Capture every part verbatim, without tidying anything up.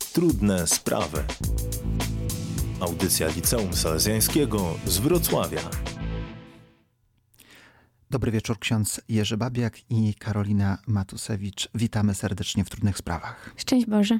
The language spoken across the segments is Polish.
Trudne sprawy. Audycja Liceum Salezjańskiego z Wrocławia. Dobry wieczór, ksiądz Jerzy Babiak i Karolina Matusewicz. Witamy serdecznie w Trudnych Sprawach. Szczęść Boże.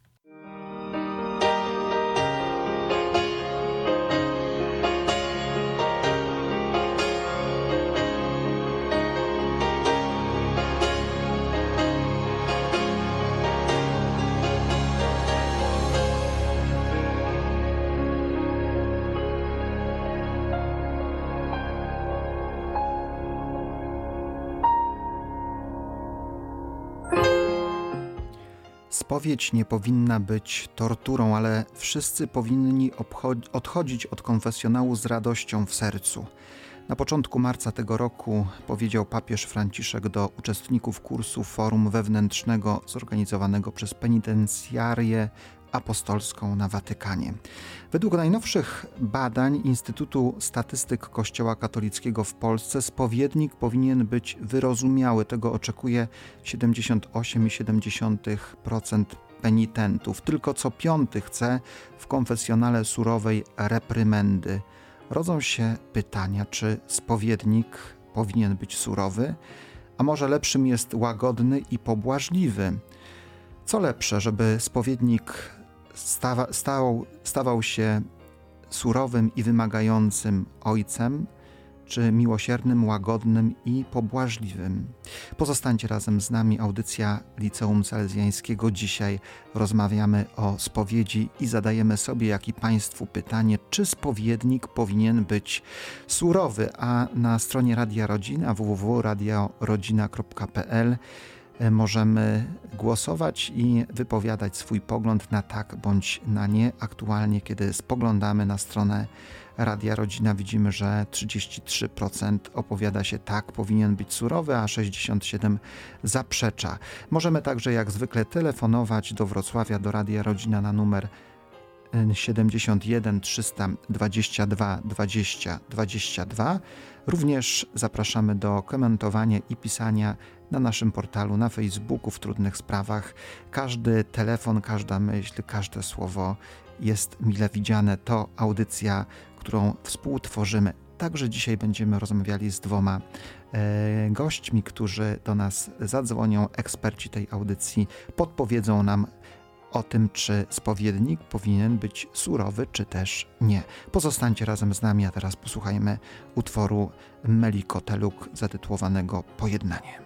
Spowiedź nie powinna być torturą, ale wszyscy powinni obchod- odchodzić od konfesjonału z radością w sercu. Na początku marca tego roku powiedział papież Franciszek do uczestników kursu Forum Wewnętrznego zorganizowanego przez Penitencjarię Apostolską na Watykanie. Według najnowszych badań Instytutu Statystyk Kościoła Katolickiego w Polsce spowiednik powinien być wyrozumiały. Tego oczekuje siedemdziesiąt osiem przecinek siedem procent penitentów. Tylko co piąty chce w konfesjonale surowej reprymendy. Rodzą się pytania, czy spowiednik powinien być surowy, a może lepszym jest łagodny i pobłażliwy. Co lepsze, żeby spowiednik stawa, stał, stawał się surowym i wymagającym ojcem, czy miłosiernym, łagodnym i pobłażliwym? Pozostańcie razem z nami. Audycja Liceum Salezjańskiego. Dzisiaj rozmawiamy o spowiedzi i zadajemy sobie, jak i Państwu, pytanie, czy spowiednik powinien być surowy? A na stronie Radia Rodzina w w w kropka radio rodzina kropka p l możemy głosować i wypowiadać swój pogląd na tak bądź na nie. Aktualnie, kiedy spoglądamy na stronę Radia Rodzina, widzimy, że trzydzieści trzy procent opowiada się tak, powinien być surowy, a sześćdziesiąt siedem procent zaprzecza. Możemy także jak zwykle telefonować do Wrocławia, do Radia Rodzina na numer siedemdziesiąt jeden trzysta dwadzieścia dwa dwadzieścia dwadzieścia dwa. Również zapraszamy do komentowania i pisania na naszym portalu, na Facebooku w Trudnych Sprawach. Każdy telefon, każda myśl, każde słowo jest mile widziane. To audycja, którą współtworzymy. Także dzisiaj będziemy rozmawiali z dwoma e, gośćmi, którzy do nas zadzwonią. Eksperci tej audycji podpowiedzą nam o tym, czy spowiednik powinien być surowy, czy też nie. Pozostańcie razem z nami, a teraz posłuchajmy utworu Meliko Teluk zatytułowanego Pojednanie.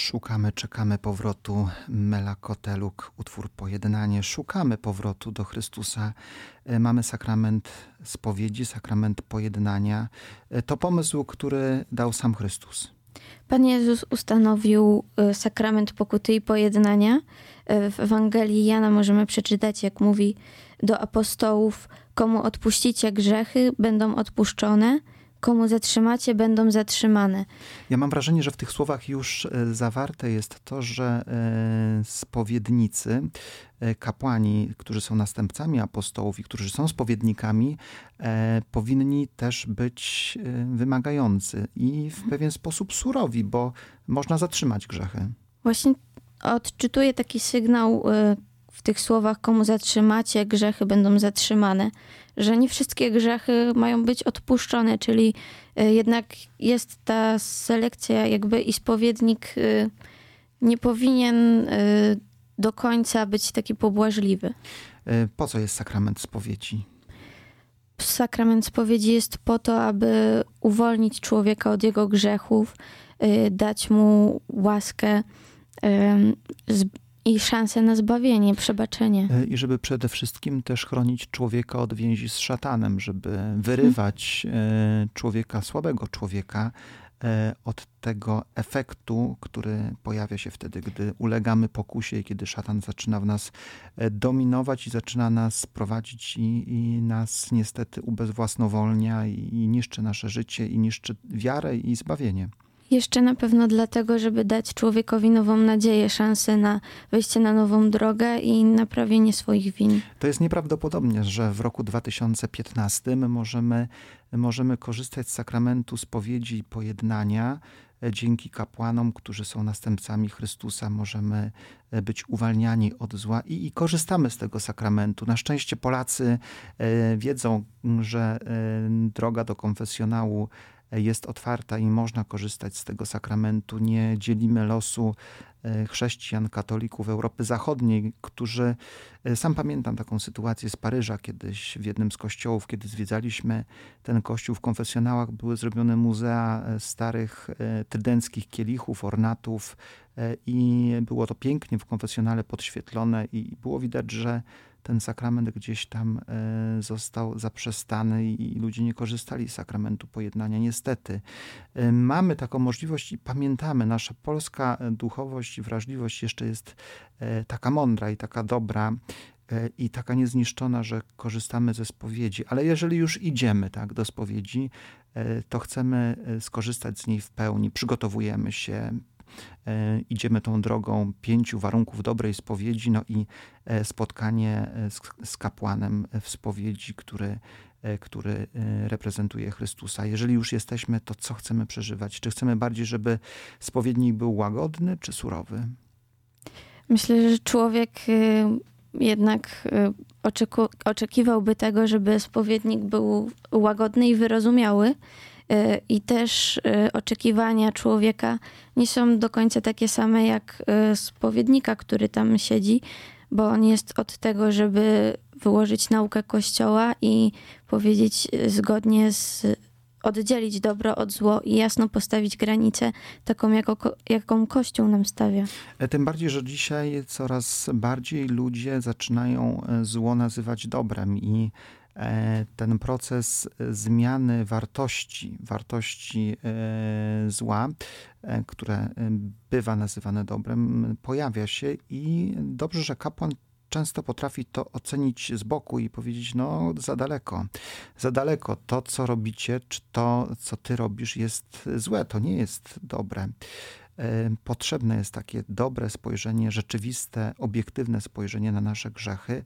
Szukamy, czekamy powrotu Mela Koteluk, utwór Pojednanie. Szukamy powrotu do Chrystusa. Mamy sakrament spowiedzi, sakrament pojednania. To pomysł, który dał sam Chrystus. Pan Jezus ustanowił sakrament pokuty i pojednania. W Ewangelii Jana możemy przeczytać, jak mówi do apostołów: komu odpuścicie grzechy, będą odpuszczone, komu zatrzymacie, będą zatrzymane. Ja mam wrażenie, że w tych słowach już zawarte jest to, że spowiednicy, kapłani, którzy są następcami apostołów i którzy są spowiednikami, powinni też być wymagający i w pewien sposób surowi, bo można zatrzymać grzechy. Właśnie odczytuję taki sygnał w tych słowach: komu zatrzymacie, grzechy będą zatrzymane. Że nie wszystkie grzechy mają być odpuszczone, czyli jednak jest ta selekcja jakby i spowiednik nie powinien do końca być taki pobłażliwy. Po co jest sakrament spowiedzi? Sakrament spowiedzi jest po to, aby uwolnić człowieka od jego grzechów, dać mu łaskę i szansę na zbawienie, przebaczenie. I żeby przede wszystkim też chronić człowieka od więzi z szatanem, żeby wyrywać hmm. człowieka, słabego człowieka od tego efektu, który pojawia się wtedy, gdy ulegamy pokusie i kiedy szatan zaczyna w nas dominować i zaczyna nas prowadzić i, i nas niestety ubezwłasnowolnia i, i niszczy nasze życie i niszczy wiarę i zbawienie. Jeszcze na pewno dlatego, żeby dać człowiekowi nową nadzieję, szansę na wejście na nową drogę i naprawienie swoich win. To jest nieprawdopodobne, że w roku dwa tysiące piętnastym możemy, możemy korzystać z sakramentu spowiedzi i pojednania. Dzięki kapłanom, którzy są następcami Chrystusa, możemy być uwalniani od zła i, i korzystamy z tego sakramentu. Na szczęście Polacy e, wiedzą, że e, droga do konfesjonału jest otwarta i można korzystać z tego sakramentu. Nie dzielimy losu chrześcijan, katolików Europy Zachodniej, którzy, sam pamiętam taką sytuację z Paryża kiedyś w jednym z kościołów, kiedy zwiedzaliśmy ten kościół, w konfesjonałach były zrobione muzea starych trydenckich kielichów, ornatów i było to pięknie w konfesjonale podświetlone i było widać, że ten sakrament gdzieś tam został zaprzestany i ludzie nie korzystali z sakramentu pojednania. Niestety mamy taką możliwość i pamiętamy, nasza polska duchowość i wrażliwość jeszcze jest taka mądra i taka dobra i taka niezniszczona, że korzystamy ze spowiedzi. Ale jeżeli już idziemy tak, do spowiedzi, to chcemy skorzystać z niej w pełni. Przygotowujemy się, idziemy tą drogą pięciu warunków dobrej spowiedzi, no i spotkanie z, z kapłanem w spowiedzi, który, który reprezentuje Chrystusa. Jeżeli już jesteśmy, to co chcemy przeżywać? Czy chcemy bardziej, żeby spowiednik był łagodny czy surowy? Myślę, że człowiek jednak oczeku- oczekiwałby tego, żeby spowiednik był łagodny i wyrozumiały. I też oczekiwania człowieka nie są do końca takie same jak spowiednika, który tam siedzi, bo on jest od tego, żeby wyłożyć naukę Kościoła i powiedzieć zgodnie z, oddzielić dobro od zło i jasno postawić granicę taką, jako, jaką Kościół nam stawia. Tym bardziej, że dzisiaj coraz bardziej ludzie zaczynają zło nazywać dobrem i ten proces zmiany wartości, wartości zła, które bywa nazywane dobrem, pojawia się i dobrze, że kapłan często potrafi to ocenić z boku i powiedzieć, no za daleko, za daleko. To, co robicie, czy to, co ty robisz, jest złe, to nie jest dobre. Potrzebne jest takie dobre spojrzenie, rzeczywiste, obiektywne spojrzenie na nasze grzechy.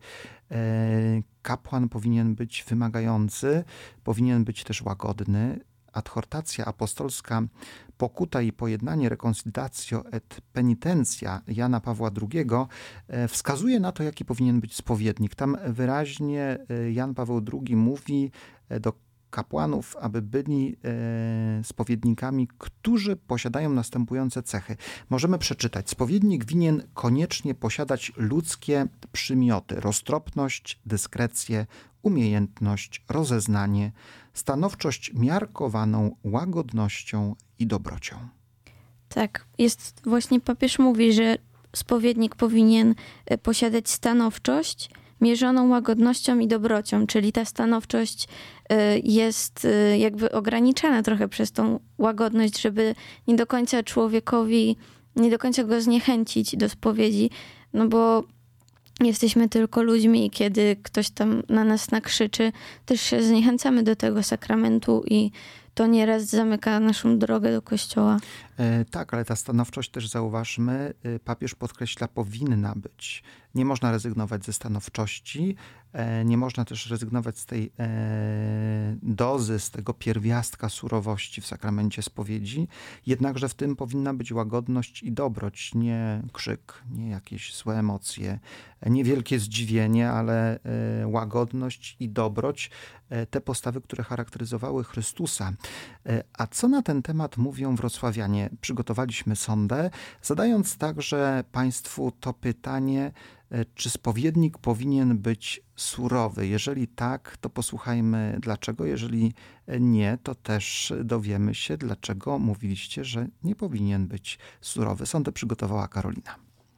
Kapłan powinien być wymagający, powinien być też łagodny. Adhortacja apostolska Pokuta i pojednanie, reconciliatio et penitentia Jana Pawła drugiego wskazuje na to, jaki powinien być spowiednik. Tam wyraźnie Jan Paweł drugi mówi do kapłanów, aby byli e, spowiednikami, którzy posiadają następujące cechy. Możemy przeczytać. Spowiednik winien koniecznie posiadać ludzkie przymioty, roztropność, dyskrecję, umiejętność, rozeznanie, stanowczość miarkowaną łagodnością i dobrocią. Tak, jest właśnie papież mówi, że spowiednik powinien posiadać stanowczość mierzoną łagodnością i dobrocią, czyli ta stanowczość jest jakby ograniczana trochę przez tą łagodność, żeby nie do końca człowiekowi, nie do końca go zniechęcić do spowiedzi, no bo jesteśmy tylko ludźmi i kiedy ktoś tam na nas nakrzyczy, też się zniechęcamy do tego sakramentu i to nieraz zamyka naszą drogę do kościoła. E, tak, ale ta stanowczość też zauważmy, papież podkreśla, powinna być. Nie można rezygnować ze stanowczości, e, nie można też rezygnować z tej e, dozy, z tego pierwiastka surowości w sakramencie spowiedzi, jednakże w tym powinna być łagodność i dobroć, nie krzyk, nie jakieś złe emocje, nie wielkie zdziwienie, ale e, łagodność i dobroć, e, te postawy, które charakteryzowały Chrystusa. E, a co na ten temat mówią wrocławianie? Przygotowaliśmy sondę, zadając także Państwu to pytanie, czy spowiednik powinien być surowy? Jeżeli tak, to posłuchajmy dlaczego. Jeżeli nie, to też dowiemy się, dlaczego mówiliście, że nie powinien być surowy. Sondę przygotowała Karolina.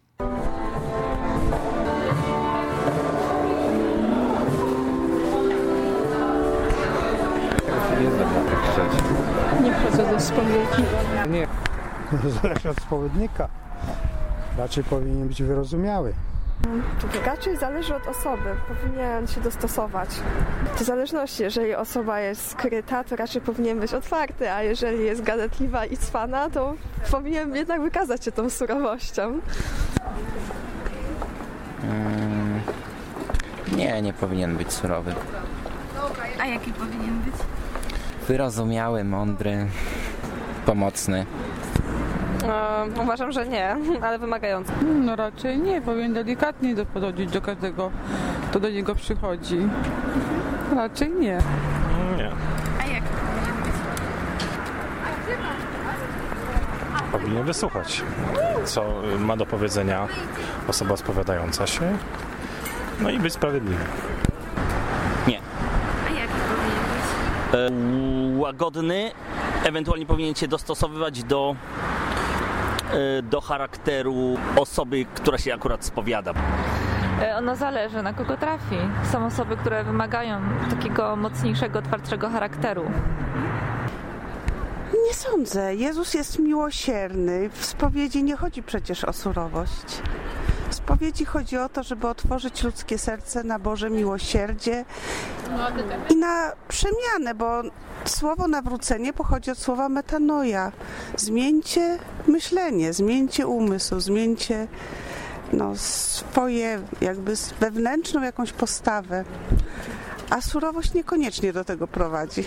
Nie znam na tych rzeczy. Nie wchodzę do spowiedzi. Nie. Zależy od spowiednika. Raczej powinien być wyrozumiały. To raczej zależy od osoby. Powinien się dostosować. To zależności. Jeżeli osoba jest skryta, to raczej powinien być otwarty, a jeżeli jest gadatliwa i cwana, to powinien jednak wykazać się tą surowością. Hmm. Nie, nie powinien być surowy. A jaki powinien być? Wyrozumiały, mądry, pomocny. Um, uważam, że nie, ale wymagający. No raczej nie, powinien delikatnie do, podchodzić do każdego, kto do niego przychodzi. Raczej nie. Nie. A jaki powinien być? Powinien wysłuchać, co ma do powiedzenia osoba spowiadająca się, no i być sprawiedliwy. Nie. A jaki powinien być? E, łagodny, ewentualnie powinien się dostosowywać do, e, do charakteru osoby, która się akurat spowiada. Ono zależy, na kogo trafi. Są osoby, które wymagają takiego mocniejszego, twardszego charakteru. Nie sądzę. Jezus jest miłosierny. W spowiedzi nie chodzi przecież o surowość. W spowiedzi chodzi o to, żeby otworzyć ludzkie serce na Boże miłosierdzie i na przemianę, bo słowo nawrócenie pochodzi od słowa metanoia. Zmieńcie myślenie, zmieńcie umysł, zmieńcie no, swoje jakby wewnętrzną jakąś postawę. A surowość niekoniecznie do tego prowadzi.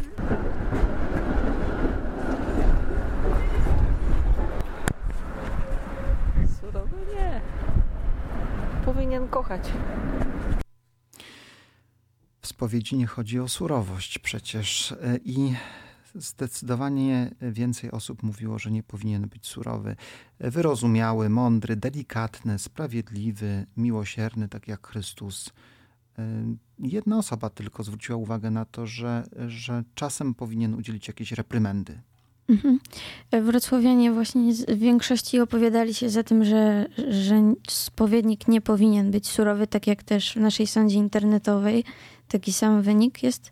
Surowy nie. Powinien kochać. W spowiedzi nie chodzi o surowość przecież i zdecydowanie więcej osób mówiło, że nie powinien być surowy. Wyrozumiały, mądry, delikatny, sprawiedliwy, miłosierny, tak jak Chrystus. Jedna osoba tylko zwróciła uwagę na to, że, że czasem powinien udzielić jakiejś reprymendy. Mhm. Wrocławianie właśnie w większości opowiadali się za tym, że, że spowiednik nie powinien być surowy, tak jak też w naszej sądzie internetowej. Taki sam wynik jest.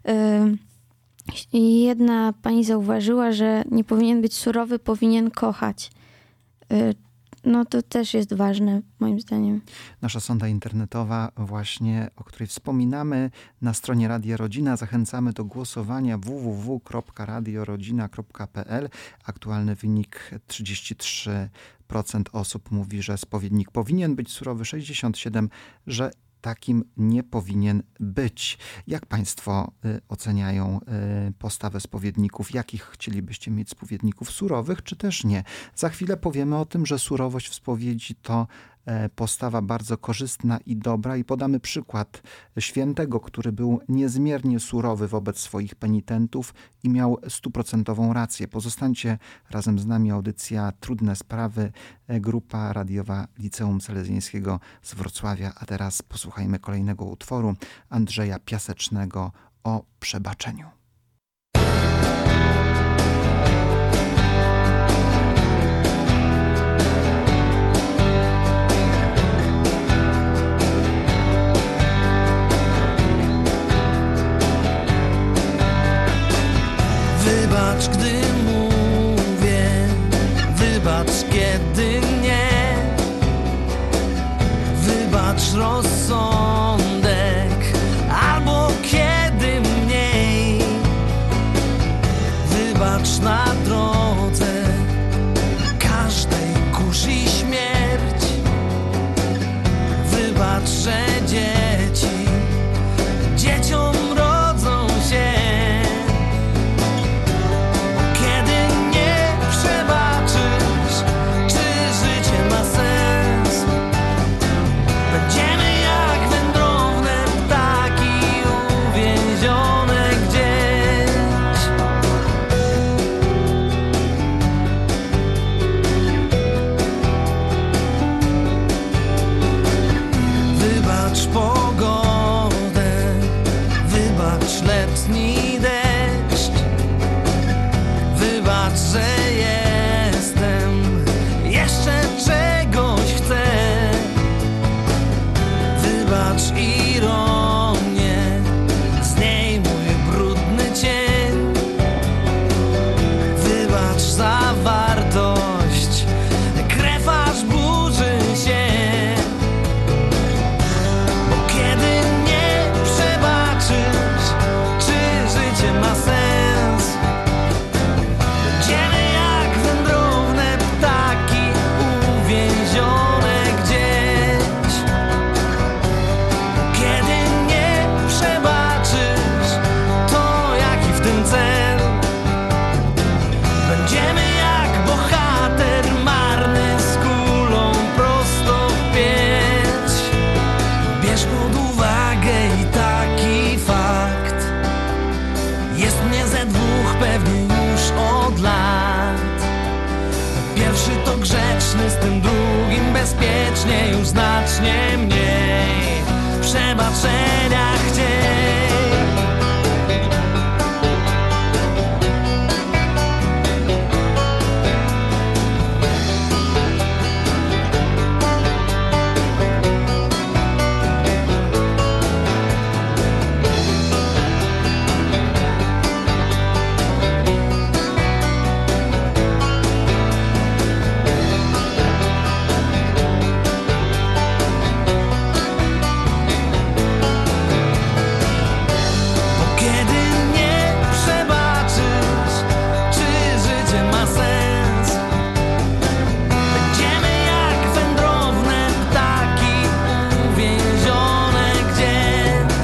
I jedna pani zauważyła, że nie powinien być surowy, powinien kochać. No to też jest ważne, moim zdaniem. Nasza sonda internetowa właśnie, o której wspominamy na stronie Radia Rodzina. Zachęcamy do głosowania w w w kropka radio rodzina kropka p l. Aktualny wynik trzydzieści trzy procent osób mówi, że spowiednik powinien być surowy, sześćdziesiąt siedem procent, że takim nie powinien być. Jak Państwo y, oceniają y, postawę spowiedników? Jakich chcielibyście mieć spowiedników? Surowych czy też nie? Za chwilę powiemy o tym, że surowość w spowiedzi to e, postawa bardzo korzystna i dobra i podamy przykład świętego, który był niezmiernie surowy wobec swoich penitentów i miał stuprocentową rację. Pozostańcie razem z nami. Audycja Trudne Sprawy, e, grupa radiowa Liceum Salezjańskiego z Wrocławia. A teraz posłuchajmy kolejnego utworu Andrzeja Piasecznego o przebaczeniu. Wybacz, gdy mówię, wybacz, kiedy nie. Wybacz rozsądek, albo kiedy mniej. Wybacz na drodze każdej kusi śmierć. Wybacz, że dzieci dzieciom rodzą się. Bo kiedy nie przebaczysz, czy życie ma sens? Będziemy jak wędrowne ptaki uwięzione gdzieś. Wybacz pogodę, wybacz letni deszcz. Wybacz, że jestem, jeszcze czegoś chcę. Wybacz ironię, z niej mój brudny cień. Wybacz zawartość, krew aż burzy się. Bo kiedy nie przebaczysz, czy życie ma sens? Będziemy jak wędrowne ptaki uwięzione gdzieś. Kiedy nie przebaczysz, to jaki w tym cel? Będziemy jak bohater marny z kulą prosto w pięć. Bierz pod uwagę i taki fakt. Jest mnie ze dwóch pewnie już od lat. Pierwszy to grzeczny, z tym drugim bezpiecznie, już znacznie mniej przebaczenia chciej. Bo kiedy nie przebaczysz, czy życie ma sens? Będziemy jak wędrowne ptaki uwięzione gdzieś.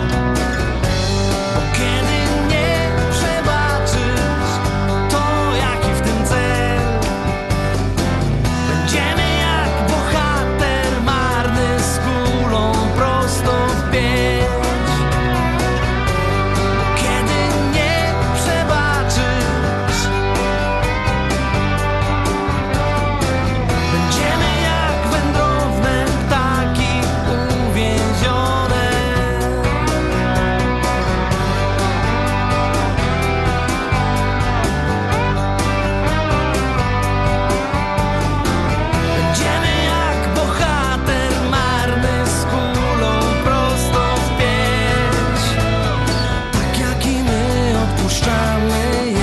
Bo kiedy nie przebaczysz, to jaki w tym cel? Będziemy jak bohater marny z kulą prosto w pięć. Kiedy nie przebaczysz, będziemy jak wędrowne ptaki uwięzione. Będziemy jak bohater marny z kulą prosto w pięć. Tak jak i my odpuszczamy je.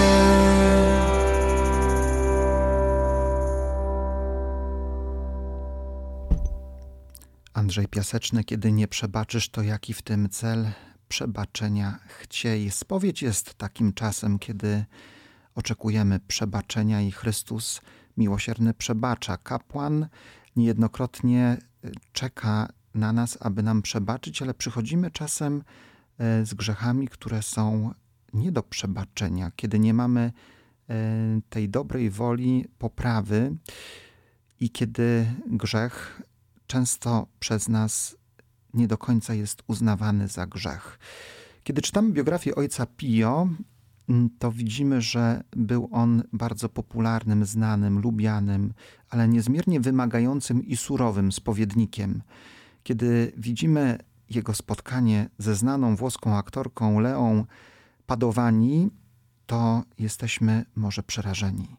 Andrzej Piaseczny, kiedy nie przebaczysz, to jaki w tym cel? Przebaczenia chciej. Spowiedź jest takim czasem, kiedy oczekujemy przebaczenia i Chrystus miłosierny przebacza. Kapłan niejednokrotnie czeka na nas, aby nam przebaczyć, ale przychodzimy czasem e, z grzechami, które są nie do przebaczenia, kiedy nie mamy e, tej dobrej woli poprawy i kiedy grzech często przez nas nie do końca jest uznawany za grzech. Kiedy czytamy biografię ojca Pio, to widzimy, że był on bardzo popularnym, znanym, lubianym, ale niezmiernie wymagającym i surowym spowiednikiem. Kiedy widzimy jego spotkanie ze znaną włoską aktorką Leą Padovani, to jesteśmy może przerażeni.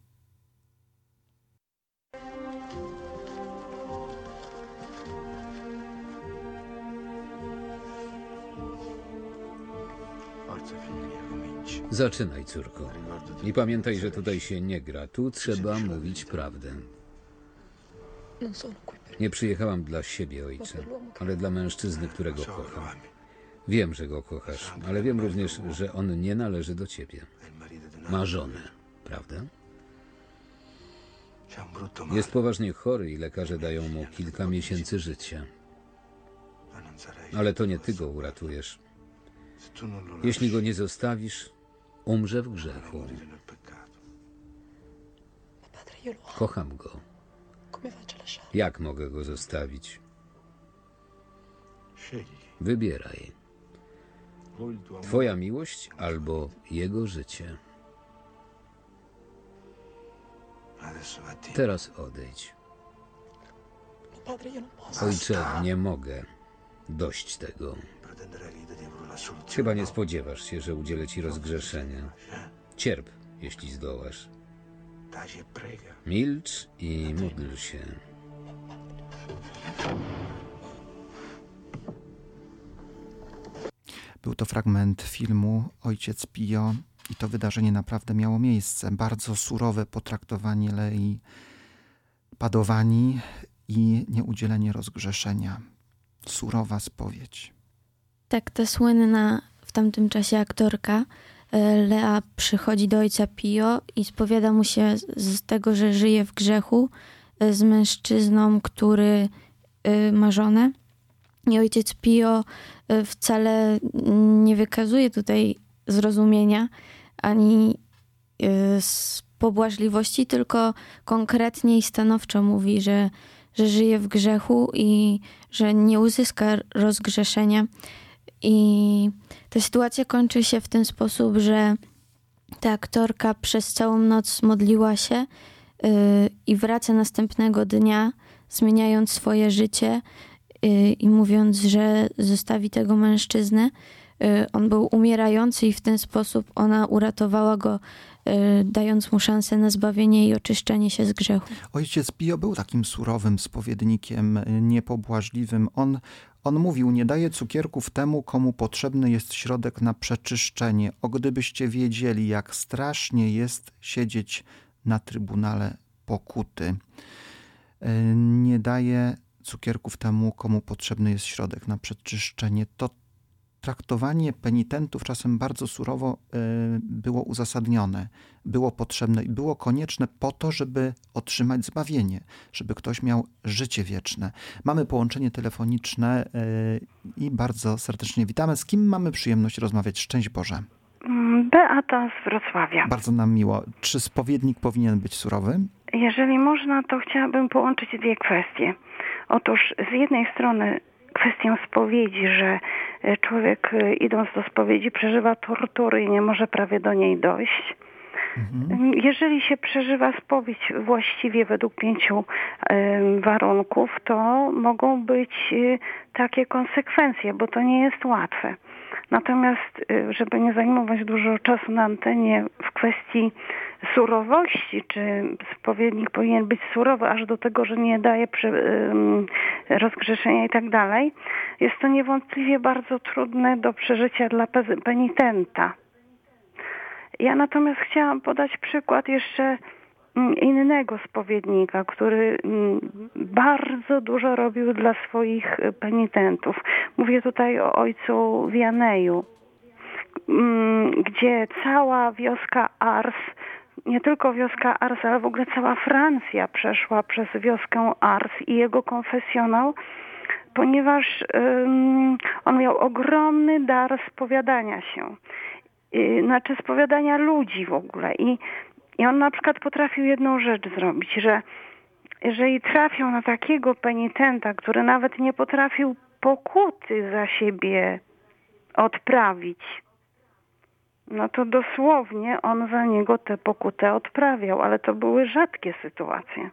Zaczynaj, córko. I pamiętaj, że tutaj się nie gra. Tu trzeba mówić prawdę. Nie przyjechałam dla siebie, ojcze, ale dla mężczyzny, którego kocham. Wiem, że go kochasz, ale wiem również, że on nie należy do ciebie. Ma żonę, prawda? Jest poważnie chory i lekarze dają mu kilka miesięcy życia. Ale to nie ty go uratujesz. Jeśli go nie zostawisz, umrze w grzechu. Kocham go. Jak mogę go zostawić? Wybieraj. Twoja miłość albo jego życie. Teraz odejdź. Ojcze, nie mogę. Dość tego. Chyba nie spodziewasz się, że udzielę ci rozgrzeszenia. Cierp, jeśli zdołasz. Milcz i módl się. Był to fragment filmu Ojciec Pio i to wydarzenie naprawdę miało miejsce. Bardzo surowe potraktowanie Lei Padovani i nieudzielenie rozgrzeszenia. Surowa spowiedź. Tak, ta słynna w tamtym czasie aktorka Lea przychodzi do ojca Pio i spowiada mu się z tego, że żyje w grzechu z mężczyzną, który ma żonę. I ojciec Pio wcale nie wykazuje tutaj zrozumienia ani pobłażliwości, tylko konkretnie i stanowczo mówi, że, że żyje w grzechu i że nie uzyska rozgrzeszenia. I ta sytuacja kończy się w ten sposób, że ta aktorka przez całą noc modliła się yy, i wraca następnego dnia, zmieniając swoje życie yy, i mówiąc, że zostawi tego mężczyznę. Yy, on był umierający i w ten sposób ona uratowała go, yy, dając mu szansę na zbawienie i oczyszczenie się z grzechu. Ojciec Pio był takim surowym spowiednikiem, niepobłażliwym. On On mówił, nie daje cukierków temu, komu potrzebny jest środek na przeczyszczenie. O gdybyście wiedzieli, jak strasznie jest siedzieć na trybunale pokuty. Nie daje cukierków temu, komu potrzebny jest środek na przeczyszczenie. To traktowanie penitentów czasem bardzo surowo było uzasadnione, było potrzebne i było konieczne po to, żeby otrzymać zbawienie, żeby ktoś miał życie wieczne. Mamy połączenie telefoniczne i bardzo serdecznie witamy. Z kim mamy przyjemność rozmawiać? Szczęść Boże. Beata z Wrocławia. Bardzo nam miło. Czy spowiednik powinien być surowy? Jeżeli można, to chciałabym połączyć dwie kwestie. Otóż z jednej strony kwestię spowiedzi, że człowiek idąc do spowiedzi przeżywa tortury i nie może prawie do niej dojść. Mhm. Jeżeli się przeżywa spowiedź właściwie według pięciu y, warunków, to mogą być y, takie konsekwencje, bo to nie jest łatwe. Natomiast, y, żeby nie zajmować dużo czasu na antenie w kwestii surowości, czy spowiednik powinien być surowy aż do tego, że nie daje przy, y, rozgrzeszenia i tak dalej, jest to niewątpliwie bardzo trudne do przeżycia dla penitenta. Ja natomiast chciałam podać przykład jeszcze innego spowiednika, który bardzo dużo robił dla swoich penitentów. Mówię tutaj o ojcu Vianeju, gdzie cała wioska Ars, nie tylko wioska Ars, ale w ogóle cała Francja przeszła przez wioskę Ars i jego konfesjonał, ponieważ um, on miał ogromny dar spowiadania się. Znaczy spowiadania ludzi w ogóle. I, I on na przykład potrafił jedną rzecz zrobić, że jeżeli trafiał na takiego penitenta, który nawet nie potrafił pokuty za siebie odprawić, no to dosłownie on za niego tę pokutę odprawiał, ale to były rzadkie sytuacje.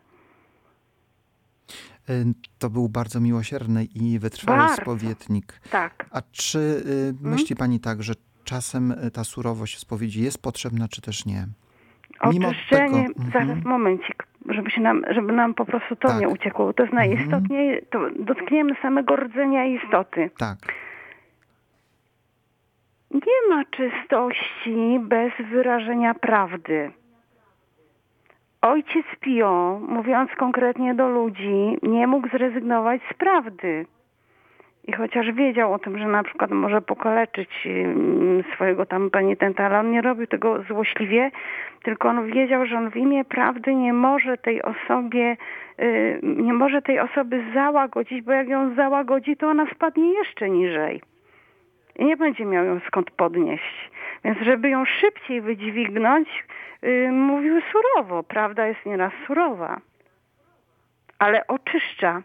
To był bardzo miłosierny i wytrwały bardzo. spowiednik. Tak. A czy y, myśli pani tak, że czasem ta surowość w spowiedzi jest potrzebna, czy też nie? Mimo Oczyszczenie, tego... zaraz mhm. momencik, żeby, się nam, żeby nam po prostu to tak. nie uciekło. To jest najistotniej, mhm. to dotkniemy samego rdzenia istoty. Tak. Nie ma czystości bez wyrażenia prawdy. Ojciec Pio, mówiąc konkretnie do ludzi, nie mógł zrezygnować z prawdy. I chociaż wiedział o tym, że na przykład może pokaleczyć swojego tam penitenta, ale on nie robił tego złośliwie, tylko on wiedział, że on w imię prawdy nie może tej osobie, nie może tej osoby załagodzić, bo jak ją załagodzi, to ona spadnie jeszcze niżej. I nie będzie miał ją skąd podnieść. Więc żeby ją szybciej wydźwignąć, yy, mówił surowo. Prawda jest nieraz surowa, ale oczyszcza.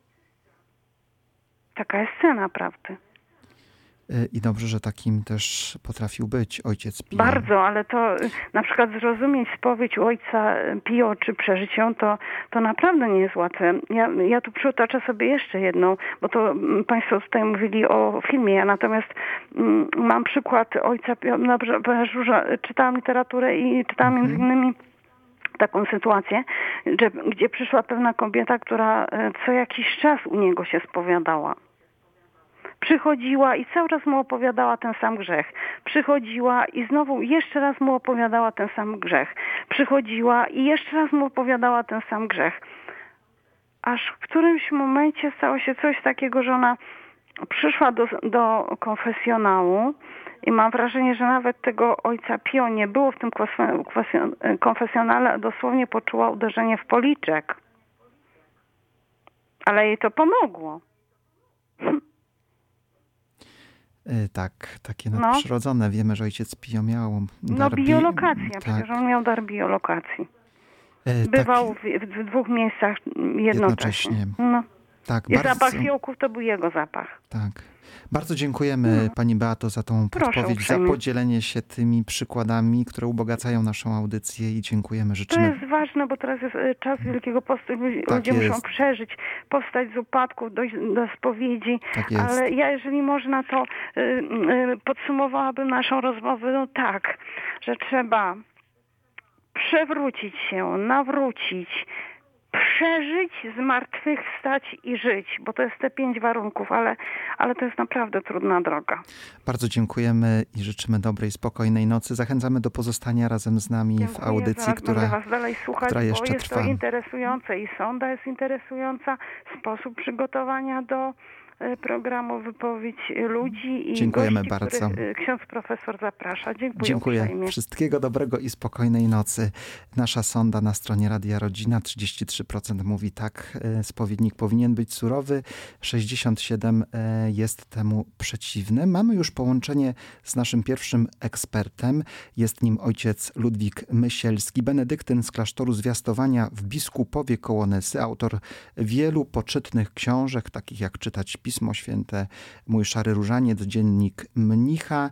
Taka jest cena prawdy. I dobrze, że takim też potrafił być ojciec Pio. Bardzo, ale to na przykład zrozumieć spowiedź ojca Pio czy przeżyć ją, to, to naprawdę nie jest łatwe. Ja, ja tu przytoczę sobie jeszcze jedną, bo to Państwo tutaj mówili o filmie, ja natomiast mm, mam przykład ojca Pio, no, czytałam literaturę i czytałam między innymi taką sytuację, że, gdzie przyszła pewna kobieta, która co jakiś czas u niego się spowiadała. Przychodziła i cały czas mu opowiadała ten sam grzech. Przychodziła i znowu jeszcze raz mu opowiadała ten sam grzech. Przychodziła i jeszcze raz mu opowiadała ten sam grzech. Aż w którymś momencie stało się coś takiego, że ona przyszła do, do konfesjonału i mam wrażenie, że nawet tego ojca Pio nie było w tym konfesjonale, dosłownie poczuła uderzenie w policzek. Ale jej to pomogło. Tak, takie nadprzyrodzone. No. Wiemy, że ojciec Pio miał dar No biolokacja, tak. Przecież on miał dar biolokacji. E, Bywał tak. w, w dwóch miejscach jednocześnie. jednocześnie. No. Tak, I bardzo... zapach fiołków to był jego zapach. Tak. Bardzo dziękujemy no. Pani Beato za tą podpowiedź, uprzejmie. za podzielenie się tymi przykładami, które ubogacają naszą audycję i dziękujemy, życzymy. To jest ważne, bo teraz jest czas Wielkiego Postu. Tak Ludzie jest. muszą przeżyć, powstać z upadków, dojść do spowiedzi. Tak ale ja, jeżeli można, to y, y, podsumowałabym naszą rozmowę no tak, że trzeba przewrócić się, nawrócić, przeżyć, zmartwychwstać i żyć, bo to jest te pięć warunków, ale, ale to jest naprawdę trudna droga. Bardzo dziękujemy i życzymy dobrej, spokojnej nocy. Zachęcamy do pozostania razem z nami Dziękuję, w audycji, która, was dalej słuchać, która jeszcze bo jest trwa. to interesujące i sonda jest interesująca, sposób przygotowania do programu Wypowiedź Ludzi i dziękujemy gości, bardzo. Ksiądz profesor zaprasza. Dziękuję. Dziękuję. Uprzejmie. Wszystkiego dobrego i spokojnej nocy. Nasza sonda na stronie Radia Rodzina. trzydzieści trzy procent mówi tak, spowiednik powinien być surowy. sześćdziesiąt siedem procent jest temu przeciwny. Mamy już połączenie z naszym pierwszym ekspertem. Jest nim ojciec Ludwik Mysielski, benedyktyn z klasztoru Zwiastowania w Biskupowie koło Nysy, autor wielu poczytnych książek, takich jak Czytać Pismo Święte, Mój szary różaniec, Dziennik mnicha.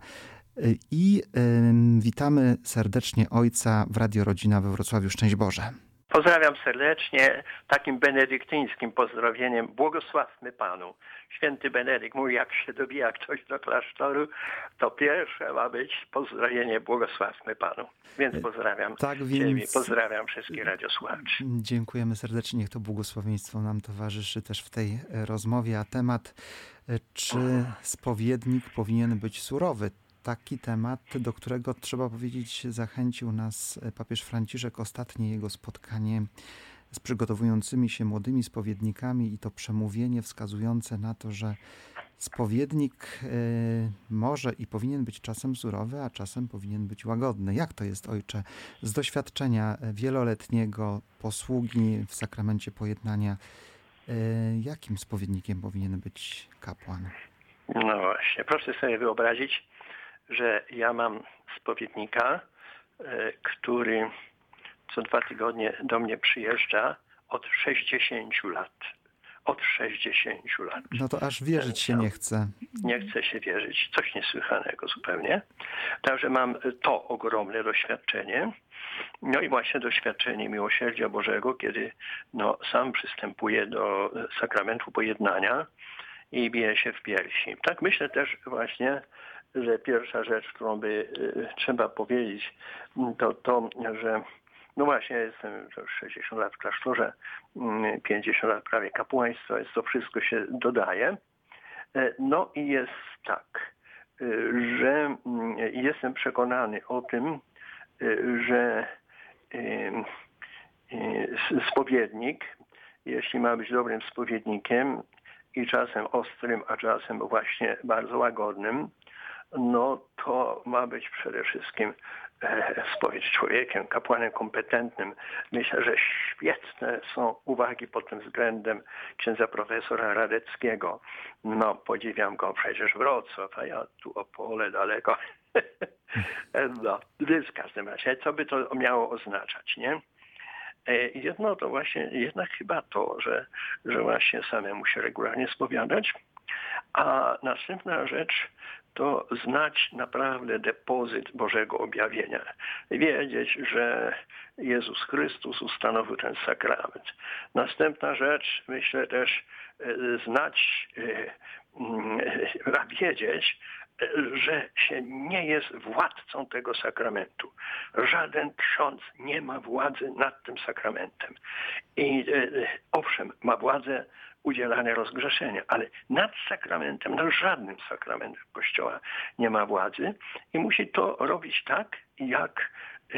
I y, witamy serdecznie ojca w Radio Rodzina we Wrocławiu. Szczęść Boże. Pozdrawiam serdecznie takim benedyktyńskim pozdrowieniem. Błogosławmy Panu. Święty Benedykt mówi, jak się dobija ktoś do klasztoru, to pierwsze ma być pozdrowienie błogosławmy Panu. Więc pozdrawiam tak, Ciebie, więc... pozdrawiam wszystkich radiosłuchaczy. Dziękujemy serdecznie. Niech to błogosławieństwo nam towarzyszy też w tej rozmowie. A temat, czy spowiednik powinien być surowy? Taki temat, do którego trzeba powiedzieć zachęcił nas papież Franciszek. Ostatnie jego spotkanie z przygotowującymi się młodymi spowiednikami i to przemówienie wskazujące na to, że spowiednik y, może i powinien być czasem surowy, a czasem powinien być łagodny. Jak to jest, ojcze, z doświadczenia wieloletniego posługi w sakramencie pojednania, y, jakim spowiednikiem powinien być kapłan? No właśnie, proszę sobie wyobrazić, że ja mam spowiednika, który co dwa tygodnie do mnie przyjeżdża od sześćdziesięciu lat. Od sześćdziesięciu lat. No to aż wierzyć się nie chce. Nie chce się wierzyć. Coś niesłychanego zupełnie. Także mam to ogromne doświadczenie. No i właśnie doświadczenie miłosierdzia Bożego, kiedy no, sam przystępuję do sakramentu pojednania i bije się w piersi. Tak myślę też właśnie, że pierwsza rzecz, którą by y, trzeba powiedzieć, to to, że no właśnie jestem już sześćdziesiąt lat w klasztorze, y, pięćdziesiąt lat prawie kapłaństwa, więc to wszystko się dodaje. Y, no i jest tak, że jestem przekonany o tym, że spowiednik, jeśli ma być dobrym spowiednikiem i czasem ostrym, a czasem właśnie bardzo łagodnym, no to ma być przede wszystkim spowiedź człowiekiem, kapłanem kompetentnym. Myślę, że świetne są uwagi pod tym względem księdza profesora Radeckiego. No, podziwiam go, przecież Wrocław, a ja tu Opole daleko. No, w każdym razie, co by to miało oznaczać, nie? Jedno to właśnie, jednak chyba to, że, że właśnie samemu się regularnie spowiadać, a następna rzecz to znać naprawdę depozyt Bożego objawienia. Wiedzieć, że Jezus Chrystus ustanowił ten sakrament. Następna rzecz, myślę też, znać, wiedzieć, że się nie jest władcą tego sakramentu. Żaden ksiądz nie ma władzy nad tym sakramentem. I owszem, ma władzę udzielania rozgrzeszenia, ale nad sakramentem, nad żadnym sakramentem Kościoła nie ma władzy i musi to robić tak, jak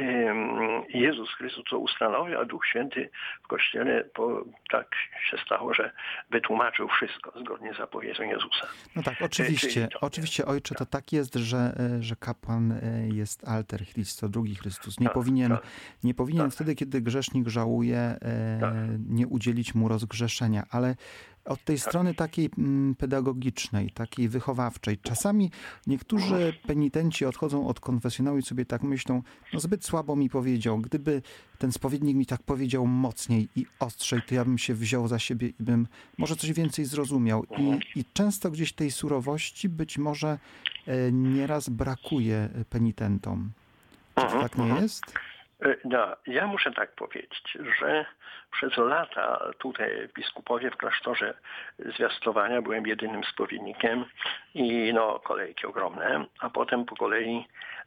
Jezus Chrystus to ustanowił, a Duch Święty w Kościele po, tak się stało, że wytłumaczył wszystko zgodnie z zapowiedzią Jezusa. No tak, oczywiście, to, oczywiście Ojcze, to tak jest, że, że kapłan jest alter Christo, drugi Chrystus. Nie tak, powinien, tak, nie powinien tak. wtedy, kiedy grzesznik żałuje, tak. nie udzielić mu rozgrzeszenia, ale od tej tak. strony takiej pedagogicznej, takiej wychowawczej. Czasami niektórzy penitenci odchodzą od konfesjonału i sobie tak myślą, no zbyt słabo mi powiedział. Gdyby ten spowiednik mi tak powiedział mocniej i ostrzej, to ja bym się wziął za siebie i bym może coś więcej zrozumiał. I, i często gdzieś tej surowości być może e, nieraz brakuje penitentom. Czy to tak nie jest? No, ja muszę tak powiedzieć, że przez lata tutaj w Biskupowie, w klasztorze zwiastowania byłem jedynym spowiednikiem i no kolejki ogromne, a potem po kolei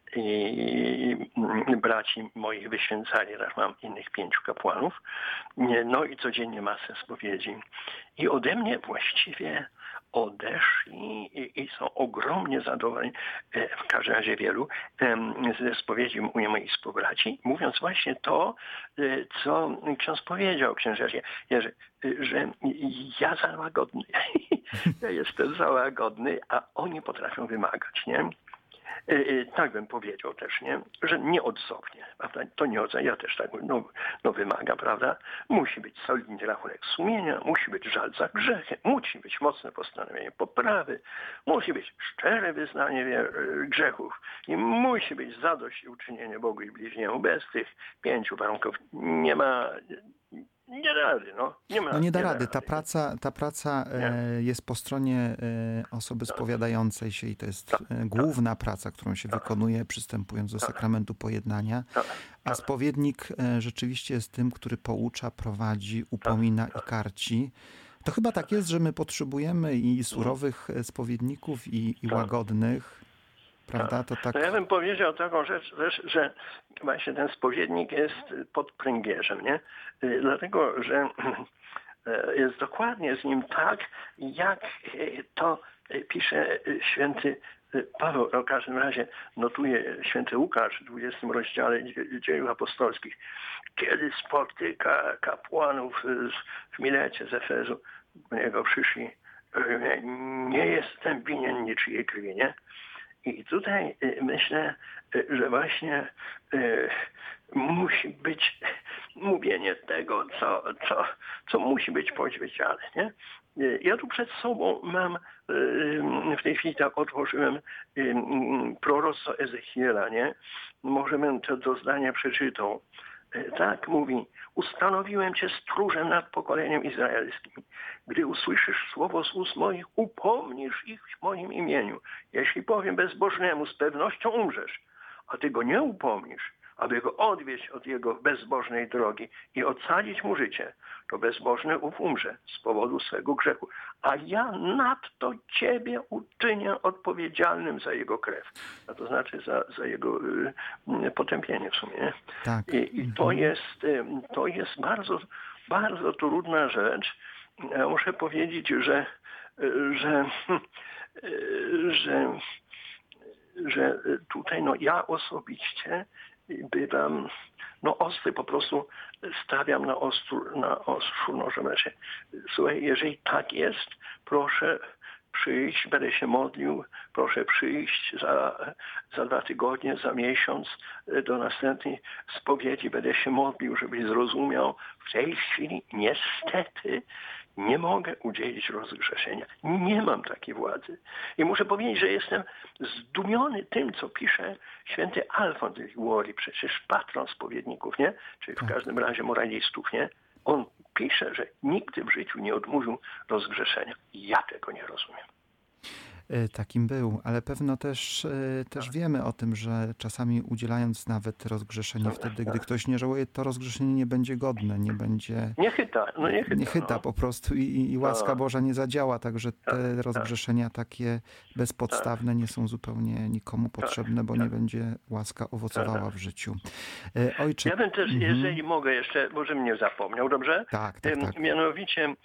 i braci moich wyświęcali, teraz mam innych pięciu kapłanów, no i codziennie masę spowiedzi. I ode mnie właściwie odeszli i, i są ogromnie zadowoleni, w każdym razie wielu, ze spowiedzi u moich współbraci, mówiąc właśnie to, co ksiądz powiedział, księże Jerzy, że ja za łagodny, ja jestem za łagodny, a oni potrafią wymagać, nie? Tak bym powiedział też, nie? Że nie odzownie, prawda? To nie odzownie, ja też tak no, no wymaga, prawda? Musi być solidny rachunek sumienia, musi być żal za grzechy, musi być mocne postanowienie poprawy, musi być szczere wyznanie grzechów i musi być zadośćuczynienie Bogu i bliźniemu. Bez tych pięciu warunków nie ma... Nie da rady, no. Nie, ma, no nie da nie rady. Da ta rady. praca, ta praca e, jest po stronie e, osoby spowiadającej się i to jest tak, e, główna tak. praca, którą się tak. wykonuje przystępując do tak. sakramentu pojednania. Tak. A tak. spowiednik e, rzeczywiście jest tym, który poucza, prowadzi, upomina tak. i karci. To chyba tak jest, że my potrzebujemy i surowych spowiedników, i, i łagodnych. Prawda? To tak... No ja bym powiedział taką rzecz, rzecz, że właśnie ten spowiednik jest pod pręgierzem, nie? Dlatego, że jest dokładnie z nim tak, jak to pisze święty Paweł, w każdym razie notuje święty Łukasz w dwudziestym rozdziale Dziejów Apostolskich, kiedy spotyka kapłanów w Milecie z Efezu, do niego przyszli, nie jestem winien niczyjej krwi, nie? I tutaj myślę, że właśnie musi być mówienie tego, co, co, co musi być powiedziane, nie? Ja tu przed sobą mam, w tej chwili tak otworzyłem proroctwo Ezechiela, nie? Może bym to, to zdanie przeczytał. Tak mówi, ustanowiłem cię stróżem nad pokoleniem izraelskim. Gdy usłyszysz słowo z ust moich, upomnisz ich w moim imieniu. Jeśli powiem bezbożnemu, z pewnością umrzesz, a ty go nie upomnisz, aby go odwieźć od jego bezbożnej drogi i ocalić mu życie, to bezbożny ów umrze z powodu swego grzechu. A ja nadto ciebie uczynię odpowiedzialnym za jego krew. A to znaczy za, za jego y, potępienie w sumie. Tak. I, i to jest, y, to jest bardzo, bardzo trudna rzecz. Ja muszę powiedzieć, że, y, że, y, że że tutaj no, ja osobiście bywam no, ostry, po prostu stawiam na ostru, na ostrzu nożem. Słuchaj, jeżeli tak jest, proszę przyjść, będę się modlił, proszę przyjść za, za dwa tygodnie, za miesiąc do następnej spowiedzi, będę się modlił, żebyś zrozumiał. W tej chwili niestety nie mogę udzielić rozgrzeszenia. Nie mam takiej władzy. I muszę powiedzieć, że jestem zdumiony tym, co pisze święty Alfons de Liguori, przecież patron spowiedników, nie? Czyli w każdym razie moralistów, nie? On pisze, że nigdy w życiu nie odmówił rozgrzeszenia. Ja tego nie rozumiem. Takim był, ale pewno też, też wiemy o tym, że czasami udzielając nawet rozgrzeszenia tak, wtedy, tak. gdy ktoś nie żałuje, to rozgrzeszenie nie będzie godne, nie będzie... Nie chyta, no nie chyta. Nie chyta no. po prostu i, i łaska no. Boża nie zadziała, także te tak, rozgrzeszenia takie bezpodstawne tak. nie są zupełnie nikomu potrzebne, tak, bo tak. nie będzie łaska owocowała tak. w życiu. Ojcze... Ja bym też, mhm. jeżeli mogę jeszcze, bo żebym nie zapomniał, dobrze? Tak, tak, tak. Mianowicie,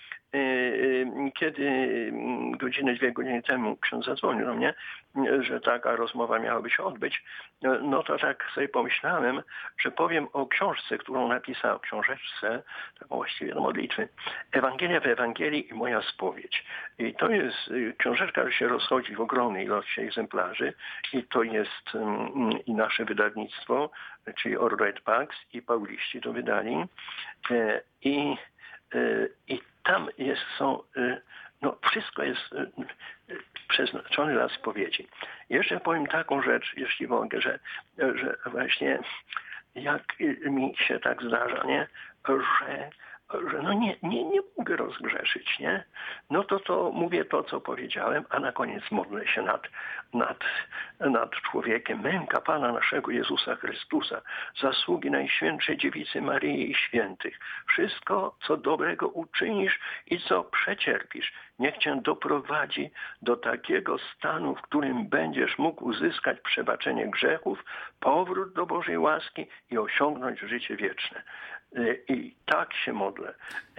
kiedy godzinę, dwie godziny temu ksiądz zadzwonił do mnie, że taka rozmowa miałaby się odbyć, no to tak sobie pomyślałem, że powiem o książce, którą napisał, o książeczce, taką właściwie do modlitwy, Ewangelia w Ewangelii i moja spowiedź. I to jest książeczka, która się rozchodzi w ogromnej ilości egzemplarzy i to jest um, i nasze wydawnictwo, czyli Orlet Pax i Pauliści to wydali. E, I I tam jest, są, no wszystko jest przeznaczone dla spowiedzi. Jeszcze powiem taką rzecz, jeśli mogę, że, że właśnie jak mi się tak zdarza, nie, że, że no nie, nie, nie mogę rozgrzeszyć, nie? No to to mówię to, co powiedziałem, a na koniec modlę się nad, nad, nad człowiekiem. Męka Pana naszego Jezusa Chrystusa, zasługi Najświętszej Dziewicy Maryi i świętych. Wszystko, co dobrego uczynisz i co przecierpisz, niech Cię doprowadzi do takiego stanu, w którym będziesz mógł uzyskać przebaczenie grzechów, powrót do Bożej łaski i osiągnąć życie wieczne. I tak się modlę.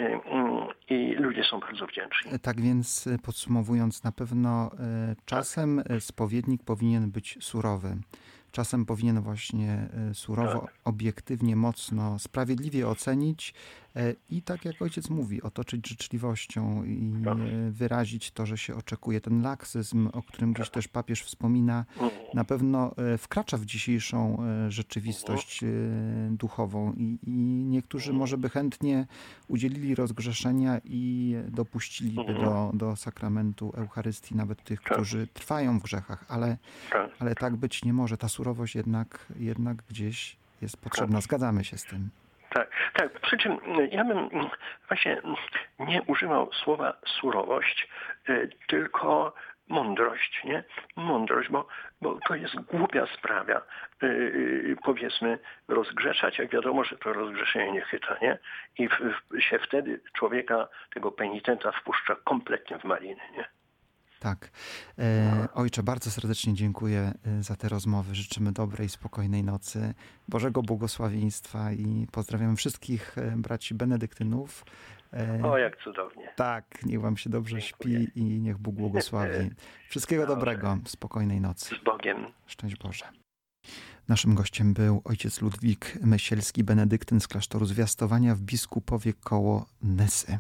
I ludzie są bardzo wdzięczni. Tak więc podsumowując, na pewno czasem spowiednik powinien być surowy. Czasem powinien właśnie surowo, tak. obiektywnie, mocno, sprawiedliwie ocenić i tak jak ojciec mówi, otoczyć życzliwością i tak. wyrazić to, że się oczekuje. Ten laksyzm, o którym gdzieś też papież wspomina, na pewno wkracza w dzisiejszą rzeczywistość duchową i, i niektórzy może by chętnie udzielili rozgrzeszenia i dopuściliby do, do sakramentu Eucharystii nawet tych, którzy trwają w grzechach, ale, ale tak być nie może. Ta surowość jednak, jednak gdzieś jest potrzebna. Zgadzamy się z tym. Tak, tak. Przy czym ja bym właśnie nie używał słowa surowość, tylko mądrość, nie? Mądrość, bo, bo to jest głupia sprawa, yy, powiedzmy, rozgrzeszać, jak wiadomo, że to rozgrzeszenie nie chyta, nie? I w, w, się wtedy człowieka, tego penitenta wpuszcza kompletnie w maliny, nie? Tak. E, ojcze, bardzo serdecznie dziękuję za te rozmowy. Życzymy dobrej, spokojnej nocy, Bożego błogosławieństwa i pozdrawiam wszystkich braci benedyktynów. E, o, jak cudownie. Tak, niech wam się dobrze dziękuję. Śpi i niech Bóg błogosławi. Wszystkiego Dobrze. dobrego, spokojnej nocy. Z Bogiem. Szczęść Boże. Naszym gościem był ojciec Ludwik Myśielski, benedyktyn z klasztoru Zwiastowania w Biskupowie koło Nysy.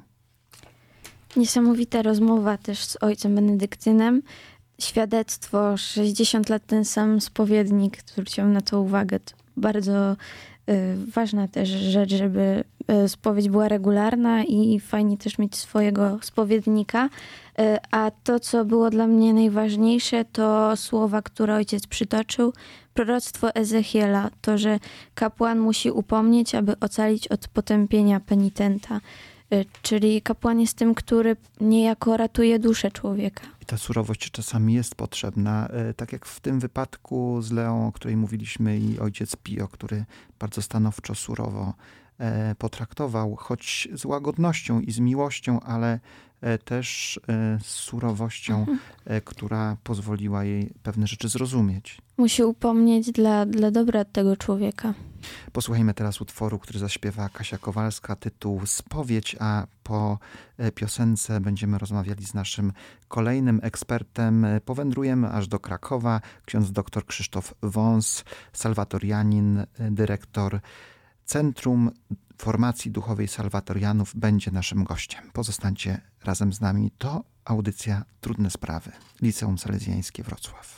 Niesamowita rozmowa też z ojcem benedyktynem. Świadectwo, sześćdziesiąt lat ten sam spowiednik, zwróciłam na to uwagę. To bardzo y, ważna też rzecz, żeby y, spowiedź była regularna i fajnie też mieć swojego spowiednika. Y, a to, co było dla mnie najważniejsze, to słowa, które ojciec przytoczył. Proroctwo Ezechiela, to, że kapłan musi upomnieć, aby ocalić od potępienia penitenta. Czyli kapłan jest tym, który niejako ratuje duszę człowieka. I ta surowość czasami jest potrzebna. Tak jak w tym wypadku z Leą, o której mówiliśmy, i ojciec Pio, który bardzo stanowczo, surowo potraktował, choć z łagodnością i z miłością, ale też z surowością, mhm. która pozwoliła jej pewne rzeczy zrozumieć. Musi upomnieć dla, dla dobra tego człowieka. Posłuchajmy teraz utworu, który zaśpiewa Kasia Kowalska, tytuł Spowiedź, a po piosence będziemy rozmawiali z naszym kolejnym ekspertem. Powędrujemy aż do Krakowa. Ksiądz dr Krzysztof Wąs, salwatorianin, dyrektor Centrum Formacji Duchowej Salwatorianów, będzie naszym gościem. Pozostańcie razem z nami. To audycja Trudne Sprawy. Liceum Salezjańskie Wrocław.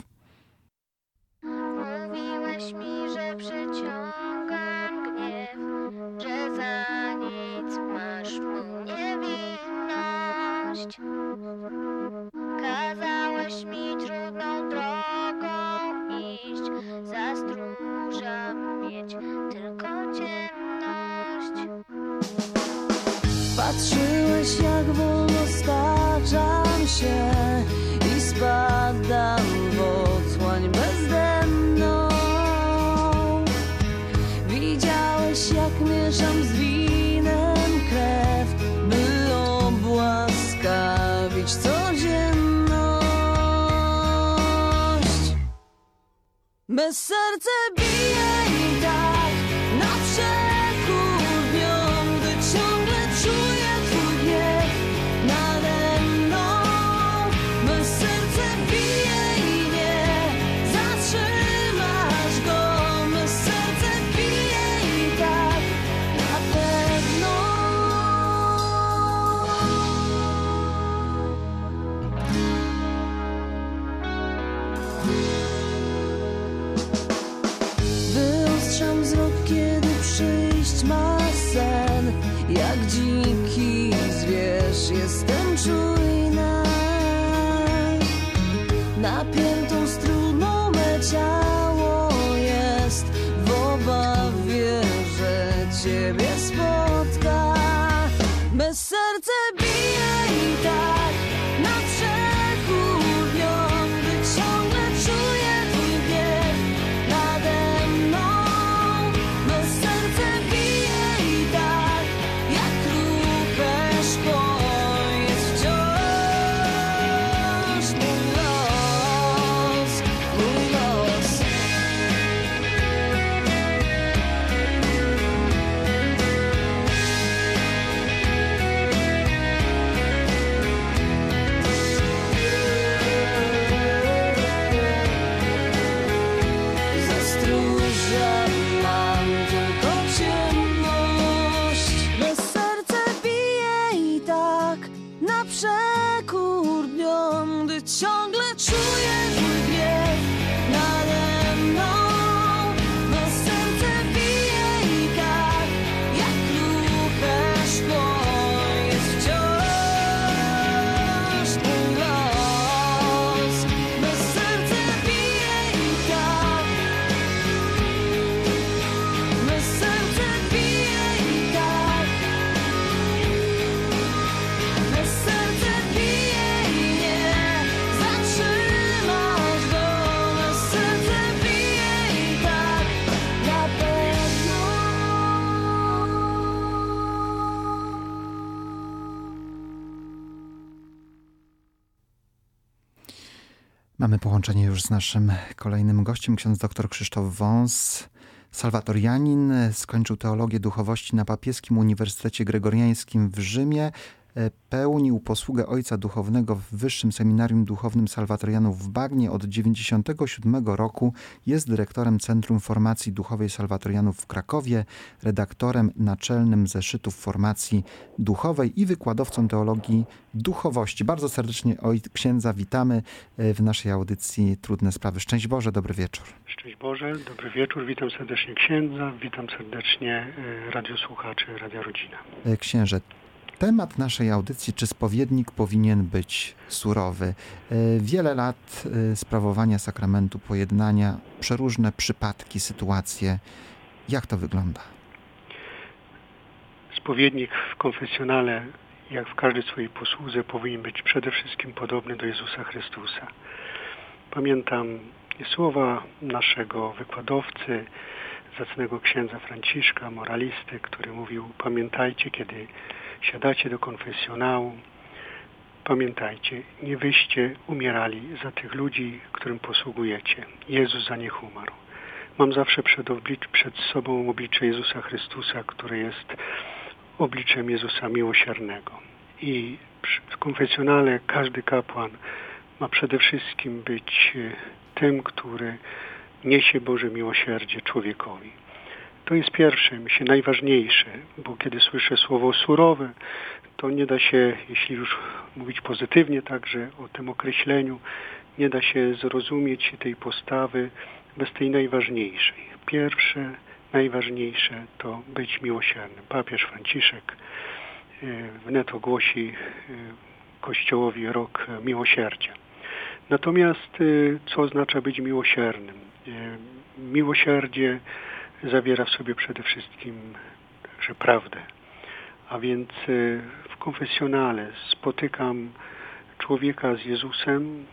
Mówiłeś mi, że przeciągam gniew, że za nic masz mu niewinność. Kazałeś mi trudną drogą iść, za stróża mieć tylko ciemność. Patrzyłeś, jak wolno staczam się i spadam w otchłań bezdenną. Widziałeś, jak mieszam z winem krew, by obłaskawić codzienność. Me serce bije i tak na przekór dniom, gdy ciągle czuję twój gniew nade mną. Me serce bije i nie zatrzymasz go. Me serce bije i tak na pewno. Wyostrzam wzrok, kiedy przyjść ma sen. Jak dziki zwierz jestem czujna. Napiętą struną me ciało jest w obawie, że ciebie spotka. Me serce bije i tak na przekór dniom, gdy ciągle czuję twój gniew nade mną. Me serce bije i tak jak kruche szkło jest wciąż mój los, mój los. Ze stróża mam tylko ciemność. Me serce bije i tak na przekór dniom, gdy ciągle czuję twój gniew nade mną. Me serce bije i tak jak kruche szkło jest wciąż mój los. Me serce bije i tak. Me serce bije i tak. Me serce bije i nie zatrzymasz go. Me serce bije i tak na pewno. Mamy połączenie już z naszym kolejnym gościem, ksiądz dr Krzysztof Wąs, salwatorianin, skończył teologię duchowości na Papieskim Uniwersytecie Gregoriańskim w Rzymie, pełnił posługę ojca duchownego w Wyższym Seminarium Duchownym Salwatorianów w Bagnie. Od dziewięćdziesiątego siódmego roku jest dyrektorem Centrum Formacji Duchowej Salwatorianów w Krakowie, redaktorem naczelnym zeszytów formacji duchowej i wykładowcą teologii duchowości. Bardzo serdecznie oj, księdza witamy w naszej audycji Trudne Sprawy. Szczęść Boże, dobry wieczór. Szczęść Boże, dobry wieczór. Witam serdecznie księdza, witam serdecznie radiosłuchaczy Radia Rodzina. Księże, temat naszej audycji, czy spowiednik powinien być surowy? Wiele lat sprawowania sakramentu pojednania, przeróżne przypadki, sytuacje. Jak to wygląda? Spowiednik w konfesjonale, jak w każdej swojej posłudze, powinien być przede wszystkim podobny do Jezusa Chrystusa. Pamiętam słowa naszego wykładowcy, zacnego księdza Franciszka, moralisty, który mówił: pamiętajcie, kiedy siadacie do konfesjonału, pamiętajcie, nie wyście umierali za tych ludzi, którym posługujecie. Jezus za nich umarł. mam zawsze przed, oblicz, przed sobą oblicze Jezusa Chrystusa, który jest obliczem Jezusa miłosiernego. I w konfesjonale każdy kapłan ma przede wszystkim być tym, który niesie Boże miłosierdzie człowiekowi. To jest pierwsze, myślę, najważniejsze, bo kiedy słyszę słowo surowe, to nie da się, jeśli już mówić pozytywnie także o tym określeniu, nie da się zrozumieć tej postawy bez tej najważniejszej. Pierwsze, najważniejsze to być miłosiernym. Papież Franciszek wnet ogłosi Kościołowi rok miłosierdzia. Natomiast co oznacza być miłosiernym? Miłosierdzie zawiera w sobie przede wszystkim także prawdę. A więc w konfesjonale spotykam człowieka z Jezusem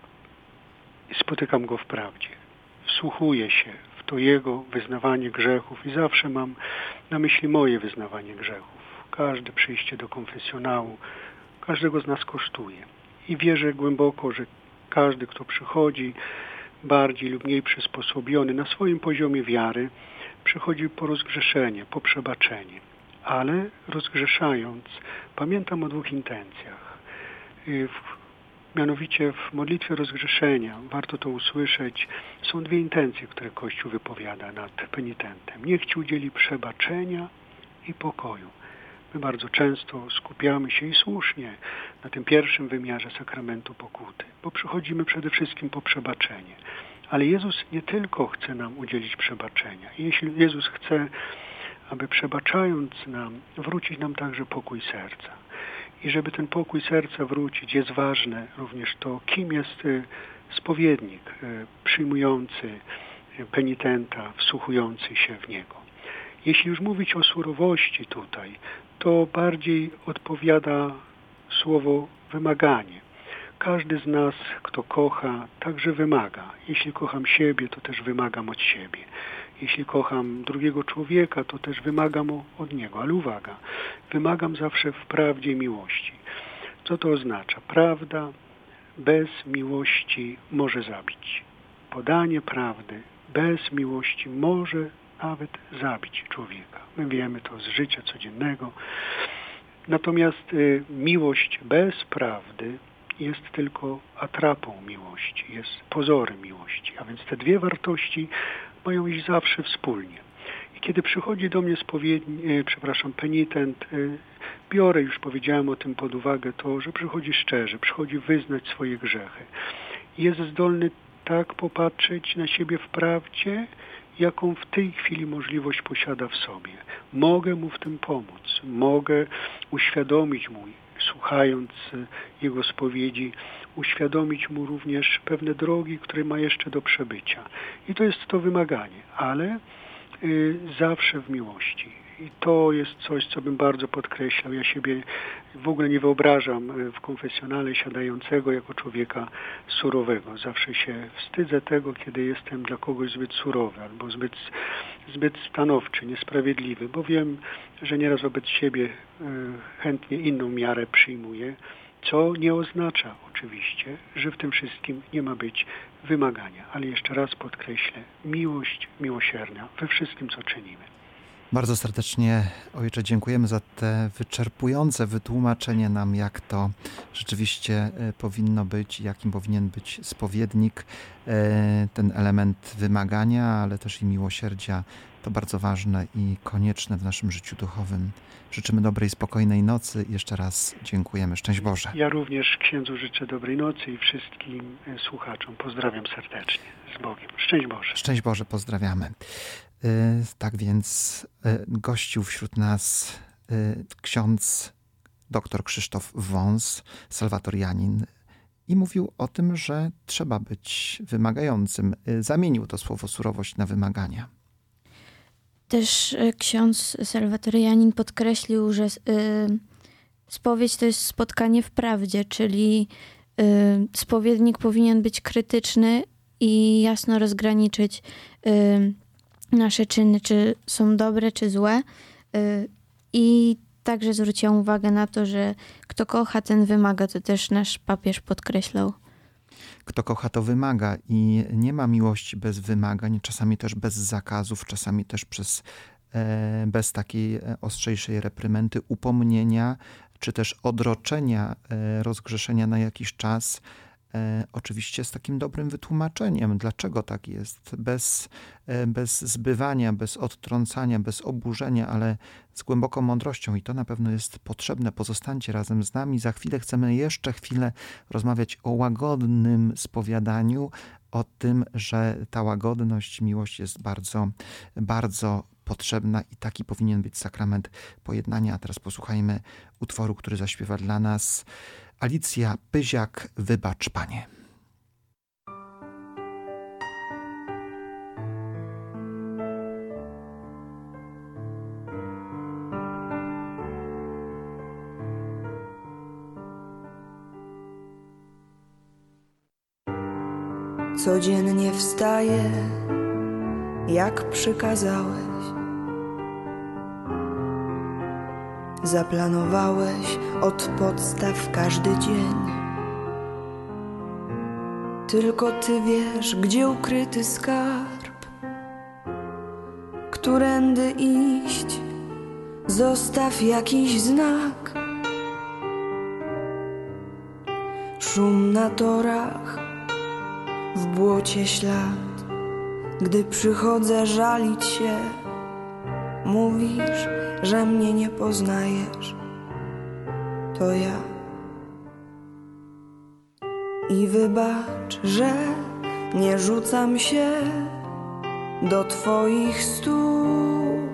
i spotykam go w prawdzie. Wsłuchuję się w to jego wyznawanie grzechów i zawsze mam na myśli moje wyznawanie grzechów. Każde przyjście do konfesjonału każdego z nas kosztuje. I wierzę głęboko, że każdy, kto przychodzi bardziej lub mniej przysposobiony na swoim poziomie wiary, przychodzi po rozgrzeszenie, po przebaczenie. Ale rozgrzeszając, pamiętam o dwóch intencjach. W, mianowicie w modlitwie rozgrzeszenia, warto to usłyszeć, są dwie intencje, które Kościół wypowiada nad penitentem. Niech Ci udzieli przebaczenia i pokoju. My bardzo często skupiamy się i słusznie na tym pierwszym wymiarze sakramentu pokuty, bo przychodzimy przede wszystkim po przebaczenie. Ale Jezus nie tylko chce nam udzielić przebaczenia. Jeśli Jezus chce, aby przebaczając nam, wrócić nam także pokój serca. I żeby ten pokój serca wrócić, jest ważne również to, kim jest spowiednik przyjmujący penitenta, wsłuchujący się w niego. Jeśli już mówić o surowości tutaj, to bardziej odpowiada słowo wymaganie. Każdy z nas, kto kocha, także wymaga. Jeśli kocham siebie, to też wymagam od siebie. Jeśli kocham drugiego człowieka, to też wymagam od niego. Ale uwaga, wymagam zawsze w prawdzie i miłości. Co to oznacza? Prawda bez miłości może zabić. Podanie prawdy bez miłości może nawet zabić człowieka. My wiemy to z życia codziennego. Natomiast y, miłość bez prawdy jest tylko atrapą miłości, jest pozorem miłości. A więc te dwie wartości mają iść zawsze wspólnie. I kiedy przychodzi do mnie spowiedni, y, przepraszam, penitent, y, biorę, już powiedziałem o tym pod uwagę, to, że przychodzi szczerze, przychodzi wyznać swoje grzechy. Jest zdolny tak popatrzeć na siebie w prawdzie, jaką w tej chwili możliwość posiada w sobie. Mogę mu w tym pomóc. Mogę uświadomić mu, słuchając jego spowiedzi, uświadomić mu również pewne drogi, które ma jeszcze do przebycia. I to jest to wymaganie, ale y, zawsze w miłości. I to jest coś, co bym bardzo podkreślał. Ja siebie w ogóle nie wyobrażam w konfesjonale siadającego jako człowieka surowego. Zawsze się wstydzę tego, kiedy jestem dla kogoś zbyt surowy albo zbyt, zbyt stanowczy, niesprawiedliwy, bo wiem, że nieraz wobec siebie chętnie inną miarę przyjmuję, co nie oznacza oczywiście, że w tym wszystkim nie ma być wymagania. Ale jeszcze raz podkreślę, miłość miłosierna we wszystkim, co czynimy. Bardzo serdecznie, ojcze, dziękujemy za te wyczerpujące wytłumaczenie nam, jak to rzeczywiście powinno być, jakim powinien być spowiednik. Ten element wymagania, ale też i miłosierdzia to bardzo ważne i konieczne w naszym życiu duchowym. Życzymy dobrej, spokojnej nocy. Jeszcze raz dziękujemy. Szczęść Boże. Ja również księdzu życzę dobrej nocy i wszystkim słuchaczom. Pozdrawiam serdecznie. Z Bogiem. Szczęść Boże. Szczęść Boże, pozdrawiamy. Tak więc gościł wśród nas ksiądz dr Krzysztof Wąs, salwatorianin, i mówił o tym, że trzeba być wymagającym. Zamienił to słowo surowość na wymagania. Też ksiądz salwatorianin podkreślił, że spowiedź to jest spotkanie w prawdzie, czyli spowiednik powinien być krytyczny i jasno rozgraniczyć nasze czyny, czy są dobre, czy złe. I także zwróciłam uwagę na to, że kto kocha, ten wymaga. To też nasz papież podkreślał. Kto kocha, to wymaga i nie ma miłości bez wymagań, czasami też bez zakazów, czasami też przez, e, bez takiej ostrzejszej reprymendy, upomnienia, czy też odroczenia e, rozgrzeszenia na jakiś czas. E, oczywiście z takim dobrym wytłumaczeniem, dlaczego tak jest, bez, e, bez zbywania, bez odtrącania, bez oburzenia, ale z głęboką mądrością i to na pewno jest potrzebne. Pozostańcie razem z nami. Za chwilę chcemy jeszcze chwilę rozmawiać o łagodnym spowiadaniu, o tym, że ta łagodność, miłość jest bardzo, bardzo potrzebna i taki powinien być sakrament pojednania. A teraz posłuchajmy utworu, który zaśpiewa dla nas Alicja Pyziak, Wybacz Panie. Codziennie wstaję, jak przykazałeś. Zaplanowałeś od podstaw każdy dzień. Tylko Ty wiesz, gdzie ukryty skarb, którędy iść, zostaw jakiś znak. Szum na torach, w błocie ślad. Gdy przychodzę żalić się, mówisz, że mnie nie poznajesz. To ja. I wybacz, że nie rzucam się do Twoich stóp.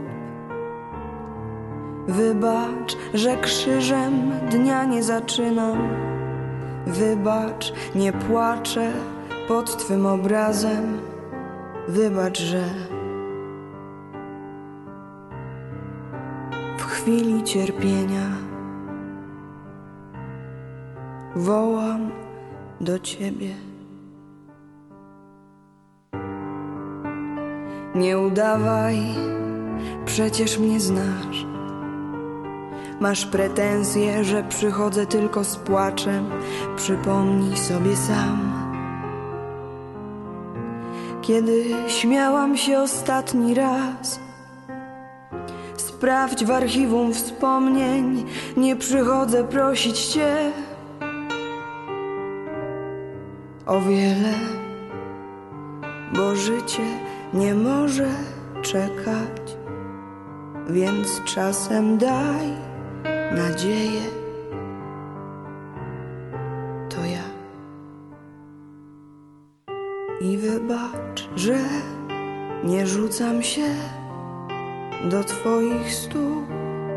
Wybacz, że krzyżem dnia nie zaczynam. Wybacz, nie płaczę pod Twym obrazem. Wybacz, że w chwili cierpienia wołam do Ciebie. Nie udawaj, przecież mnie znasz. Masz pretensje, że przychodzę tylko z płaczem. Przypomnij sobie sam, kiedy śmiałam się ostatni raz. Sprawdź w archiwum wspomnień, nie przychodzę prosić Cię o wiele, bo życie nie może czekać, więc czasem daj nadzieję. To ja. I wybacz, że nie rzucam się do Twoich stóp.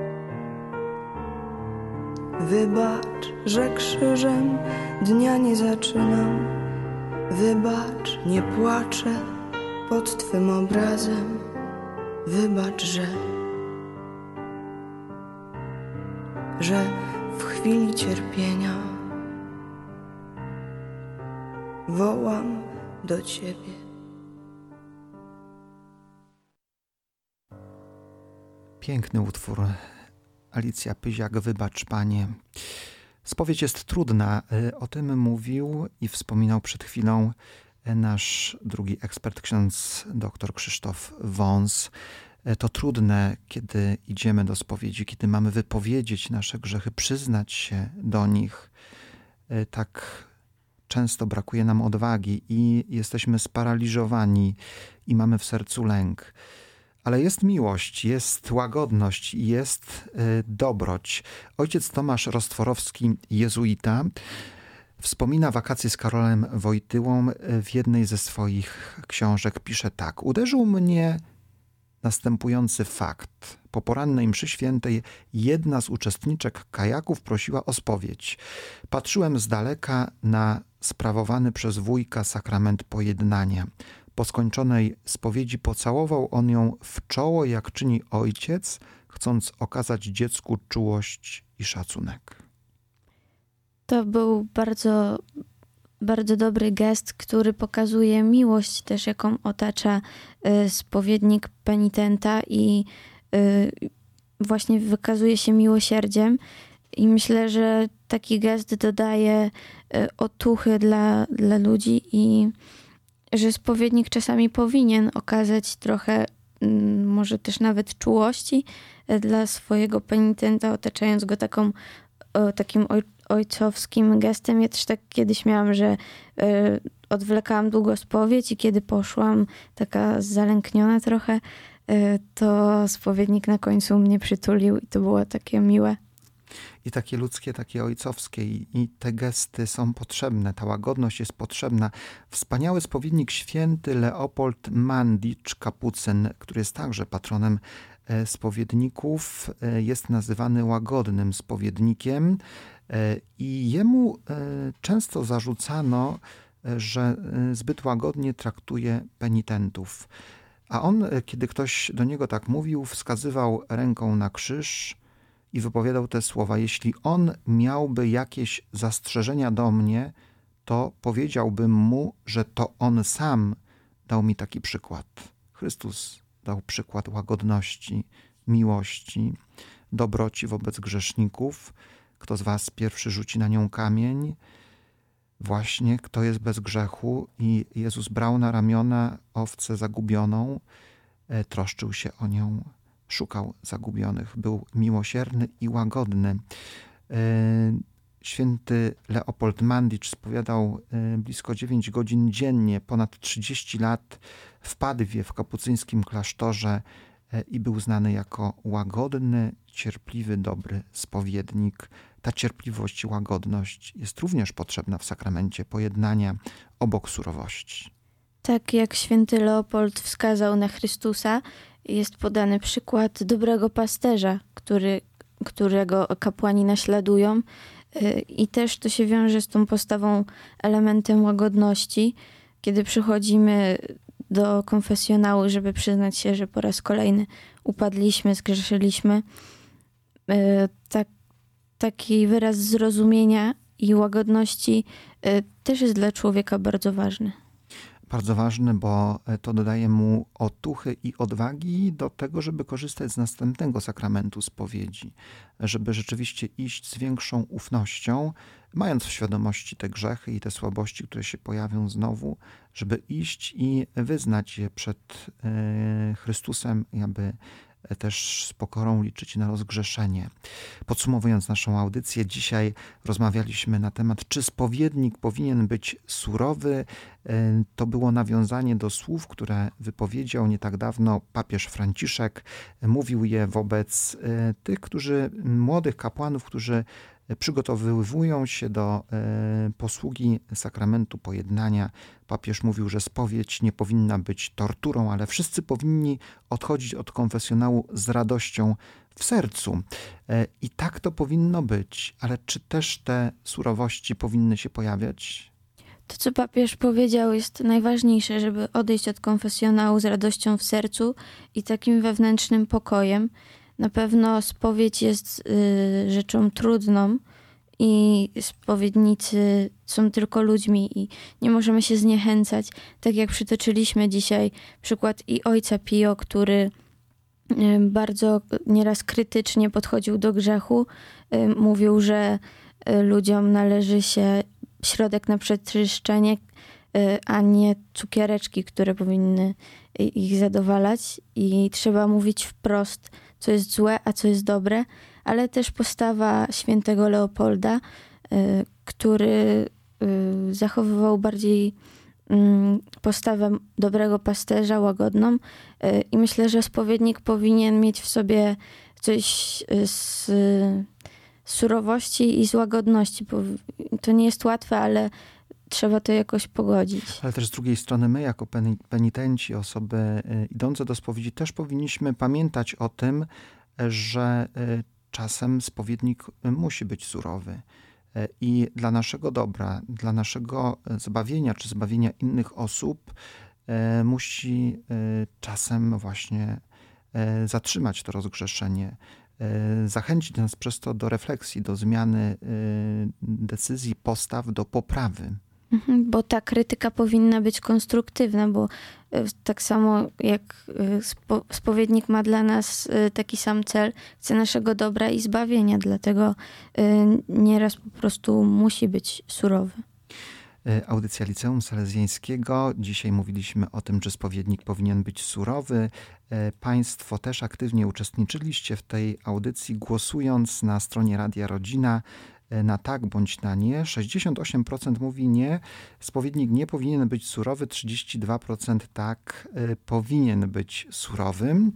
Wybacz, że krzyżem dnia nie zaczynam. Wybacz, nie płaczę pod Twym obrazem. Wybacz, że że w chwili cierpienia wołam do Ciebie. Piękny utwór. Alicja Pyziak, Wybacz Panie. Spowiedź jest trudna. O tym mówił i wspominał przed chwilą nasz drugi ekspert, ksiądz dr Krzysztof Wąs. To trudne, kiedy idziemy do spowiedzi, kiedy mamy wypowiedzieć nasze grzechy, przyznać się do nich. Tak często brakuje nam odwagi i jesteśmy sparaliżowani i mamy w sercu lęk. Ale jest miłość, jest łagodność, jest y, dobroć. Ojciec Tomasz Rostworowski, jezuita, wspomina wakacje z Karolem Wojtyłą. W jednej ze swoich książek pisze tak. Uderzył mnie następujący fakt. Po porannej mszy świętej jedna z uczestniczek kajaków prosiła o spowiedź. Patrzyłem z daleka na sprawowany przez wujka sakrament pojednania. Po skończonej spowiedzi pocałował on ją w czoło, jak czyni ojciec, chcąc okazać dziecku czułość i szacunek. To był bardzo, bardzo dobry gest, który pokazuje miłość też, jaką otacza y, spowiednik penitenta i y, właśnie wykazuje się miłosierdziem. I myślę, że taki gest dodaje otuchy dla, dla ludzi i że spowiednik czasami powinien okazać trochę, może też nawet czułości dla swojego penitenta, otaczając go taką, takim ojcowskim gestem. Ja też tak kiedyś miałam, że odwlekałam długo spowiedź i kiedy poszłam taka zalękniona trochę, to spowiednik na końcu mnie przytulił i to było takie miłe. I takie ludzkie, takie ojcowskie i, i te gesty są potrzebne, ta łagodność jest potrzebna. Wspaniały spowiednik święty Leopold Mandicz, kapucyn, który jest także patronem e, spowiedników, e, jest nazywany łagodnym spowiednikiem e, i jemu e, często zarzucano, e, że e, zbyt łagodnie traktuje penitentów. A on, e, kiedy ktoś do niego tak mówił, wskazywał ręką na krzyż i wypowiadał te słowa: jeśli on miałby jakieś zastrzeżenia do mnie, to powiedziałbym mu, że to on sam dał mi taki przykład. Chrystus dał przykład łagodności, miłości, dobroci wobec grzeszników. Kto z was pierwszy rzuci na nią kamień? Właśnie kto jest bez grzechu. I Jezus brał na ramiona owcę zagubioną, troszczył się o nią, szukał zagubionych, był miłosierny i łagodny. Święty Leopold Mandicz spowiadał blisko dziewięć godzin dziennie, ponad trzydzieści lat w Padwie, w kapucyńskim klasztorze i był znany jako łagodny, cierpliwy, dobry spowiednik. Ta cierpliwość i łagodność jest również potrzebna w sakramencie pojednania obok surowości. Tak jak święty Leopold wskazał na Chrystusa, jest podany przykład dobrego pasterza, który, którego kapłani naśladują. I też to się wiąże z tą postawą, elementem łagodności. Kiedy przychodzimy do konfesjonału, żeby przyznać się, że po raz kolejny upadliśmy, zgrzeszyliśmy, tak, taki wyraz zrozumienia i łagodności też jest dla człowieka bardzo ważny. Bardzo ważny, bo to dodaje mu otuchy i odwagi do tego, żeby korzystać z następnego sakramentu spowiedzi, żeby rzeczywiście iść z większą ufnością, mając w świadomości te grzechy i te słabości, które się pojawią znowu, żeby iść i wyznać je przed Chrystusem i aby też z pokorą liczyć na rozgrzeszenie. Podsumowując naszą audycję, dzisiaj rozmawialiśmy na temat, czy spowiednik powinien być surowy. To było nawiązanie do słów, które wypowiedział nie tak dawno papież Franciszek. Mówił je wobec tych, którzy, młodych kapłanów, którzy przygotowywują się do posługi sakramentu pojednania. Papież mówił, że spowiedź nie powinna być torturą, ale wszyscy powinni odchodzić od konfesjonału z radością w sercu. I tak to powinno być, ale czy też te surowości powinny się pojawiać? To, co papież powiedział, jest najważniejsze, żeby odejść od konfesjonału z radością w sercu i takim wewnętrznym pokojem. Na pewno spowiedź jest y, rzeczą trudną i spowiednicy są tylko ludźmi i nie możemy się zniechęcać. Tak jak przytoczyliśmy dzisiaj przykład i ojca Pio, który y, bardzo nieraz krytycznie podchodził do grzechu. Y, mówił, że y, ludziom należy się środek na przeczyszczenie, y, a nie cukiereczki, które powinny ich zadowalać. I trzeba mówić wprost, co jest złe, a co jest dobre, ale też postawa świętego Leopolda, y, który y, zachowywał bardziej y, postawę dobrego pasterza, łagodną. Y, I myślę, że spowiednik powinien mieć w sobie coś z, z surowości i z łagodności. To nie jest łatwe, ale trzeba to jakoś pogodzić. Ale też z drugiej strony my, jako penitenci, osoby idące do spowiedzi, też powinniśmy pamiętać o tym, że czasem spowiednik musi być surowy. I dla naszego dobra, dla naszego zbawienia, czy zbawienia innych osób, musi czasem właśnie zatrzymać to rozgrzeszenie, zachęcić nas przez to do refleksji, do zmiany decyzji, postaw, do poprawy. Mhm, bo ta krytyka powinna być konstruktywna, bo y, tak samo jak y, spo, spowiednik ma dla nas y, taki sam cel, chce naszego dobra i zbawienia, dlatego y, nieraz po prostu musi być surowy. Audycja Liceum Salezjańskiego. Dzisiaj mówiliśmy o tym, czy spowiednik powinien być surowy. Państwo też aktywnie uczestniczyliście w tej audycji, głosując na stronie Radia Rodzina na tak bądź na nie. sześćdziesiąt osiem procent mówi nie, spowiednik nie powinien być surowy, trzydzieści dwa procent tak, powinien być surowym.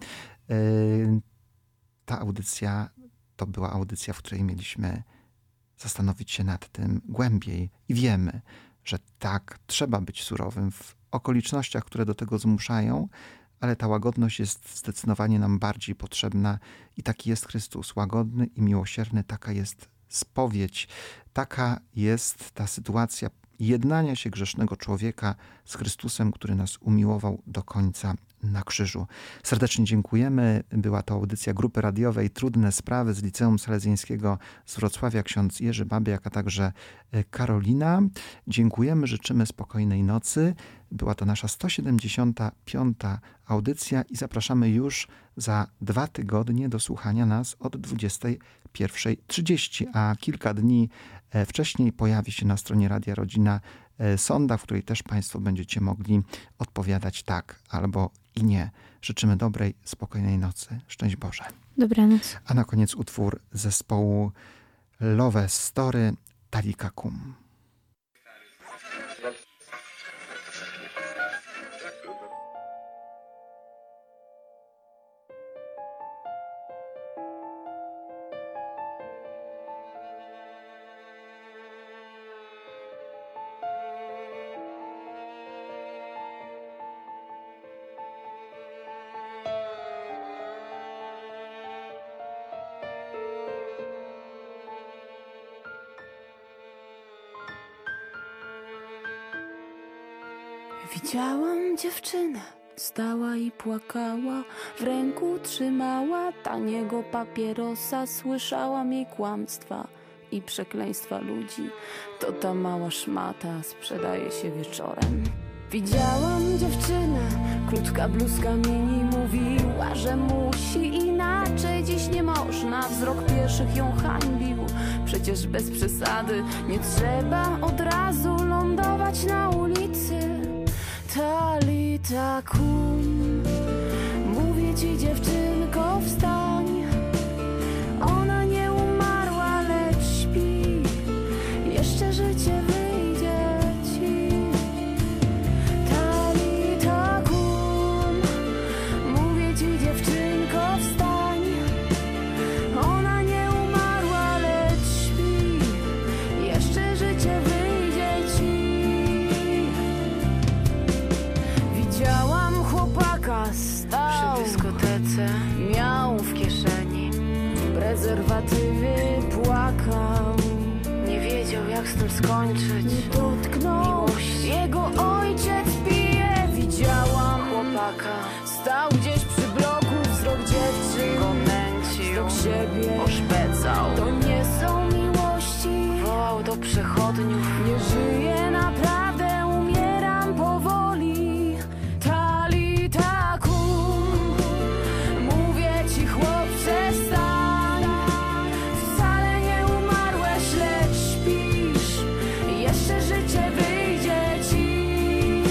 Ta audycja to była audycja, w której mieliśmy zastanowić się nad tym głębiej i wiemy, że tak, trzeba być surowym w okolicznościach, które do tego zmuszają, ale ta łagodność jest zdecydowanie nam bardziej potrzebna i taki jest Chrystus, łagodny i miłosierny, taka jest spowiedź, taka jest ta sytuacja jednania się grzesznego człowieka z Chrystusem, który nas umiłował do końca na krzyżu. Serdecznie dziękujemy. Była to audycja grupy radiowej Trudne Sprawy z Liceum Salezjańskiego z Wrocławia, ksiądz Jerzy Babiak, a także Karolina. Dziękujemy, życzymy spokojnej nocy. Była to nasza sto siedemdziesiąta piąta audycja i zapraszamy już za dwa tygodnie do słuchania nas od dwudziestej pierwszej trzydzieści, a kilka dni wcześniej pojawi się na stronie Radia Rodzina sonda, w której też Państwo będziecie mogli odpowiadać tak albo i nie. Życzymy dobrej, spokojnej nocy. Szczęść Boże. Dobranoc. A na koniec utwór zespołu Love Story, Talika Kum. Widziałam dziewczynę, stała i płakała, w ręku trzymała taniego papierosa, słyszałam jej kłamstwa i przekleństwa ludzi. To ta mała szmata sprzedaje się wieczorem. Widziałam dziewczynę, krótka bluzka mini, mówiła, że musi inaczej, dziś nie można. Wzrok pieszych ją hańbił, przecież bez przesady nie trzeba od razu lądować na ulicy. Talita kum, mówię ci dziewczynko, wstań. Ona nie umarła, lecz śpi, jeszcze życie wyjdzie ci. Talita kum, mówię ci dziewczynko, wstań. Ona nie umarła, lecz śpi, jeszcze życie wyjdzie ci. Widziałam chłopaka, stał przy dyskotece, miał w kieszeni prezerwatywy, płakał, nie wiedział jak z tym skończyć, nie dotknął miłości. Jego ojciec pije. Widziałam chłopaka, stał gdzieś przy bloku, wzrok dziewczyn go nęcił, wzrok siebie oszpecał. To nie są miłości, wołał do przechodniów, nie żyje naprawdę, umieram powoli. Talita kum, mówię ci chłopcze, wstań. Wcale nie umarłeś, lecz śpisz, jeszcze życie wyjdzie ci.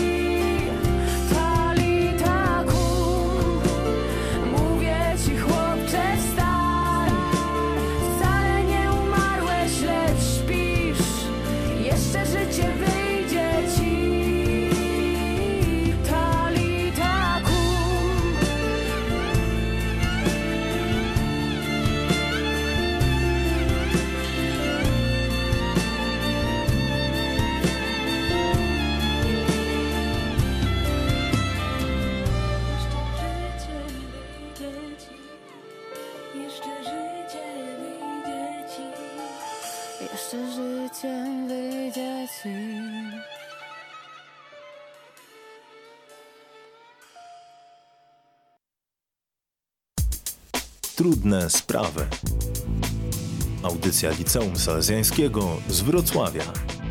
Talita kum, mówię ci chłopcze, wstań. Wcale nie umarłeś, lecz śpisz, jeszcze życie wyjdzie ci. Jeszcze życie wyjdzie ci. Trudne sprawy. Audycja Liceum Salezjańskiego z Wrocławia.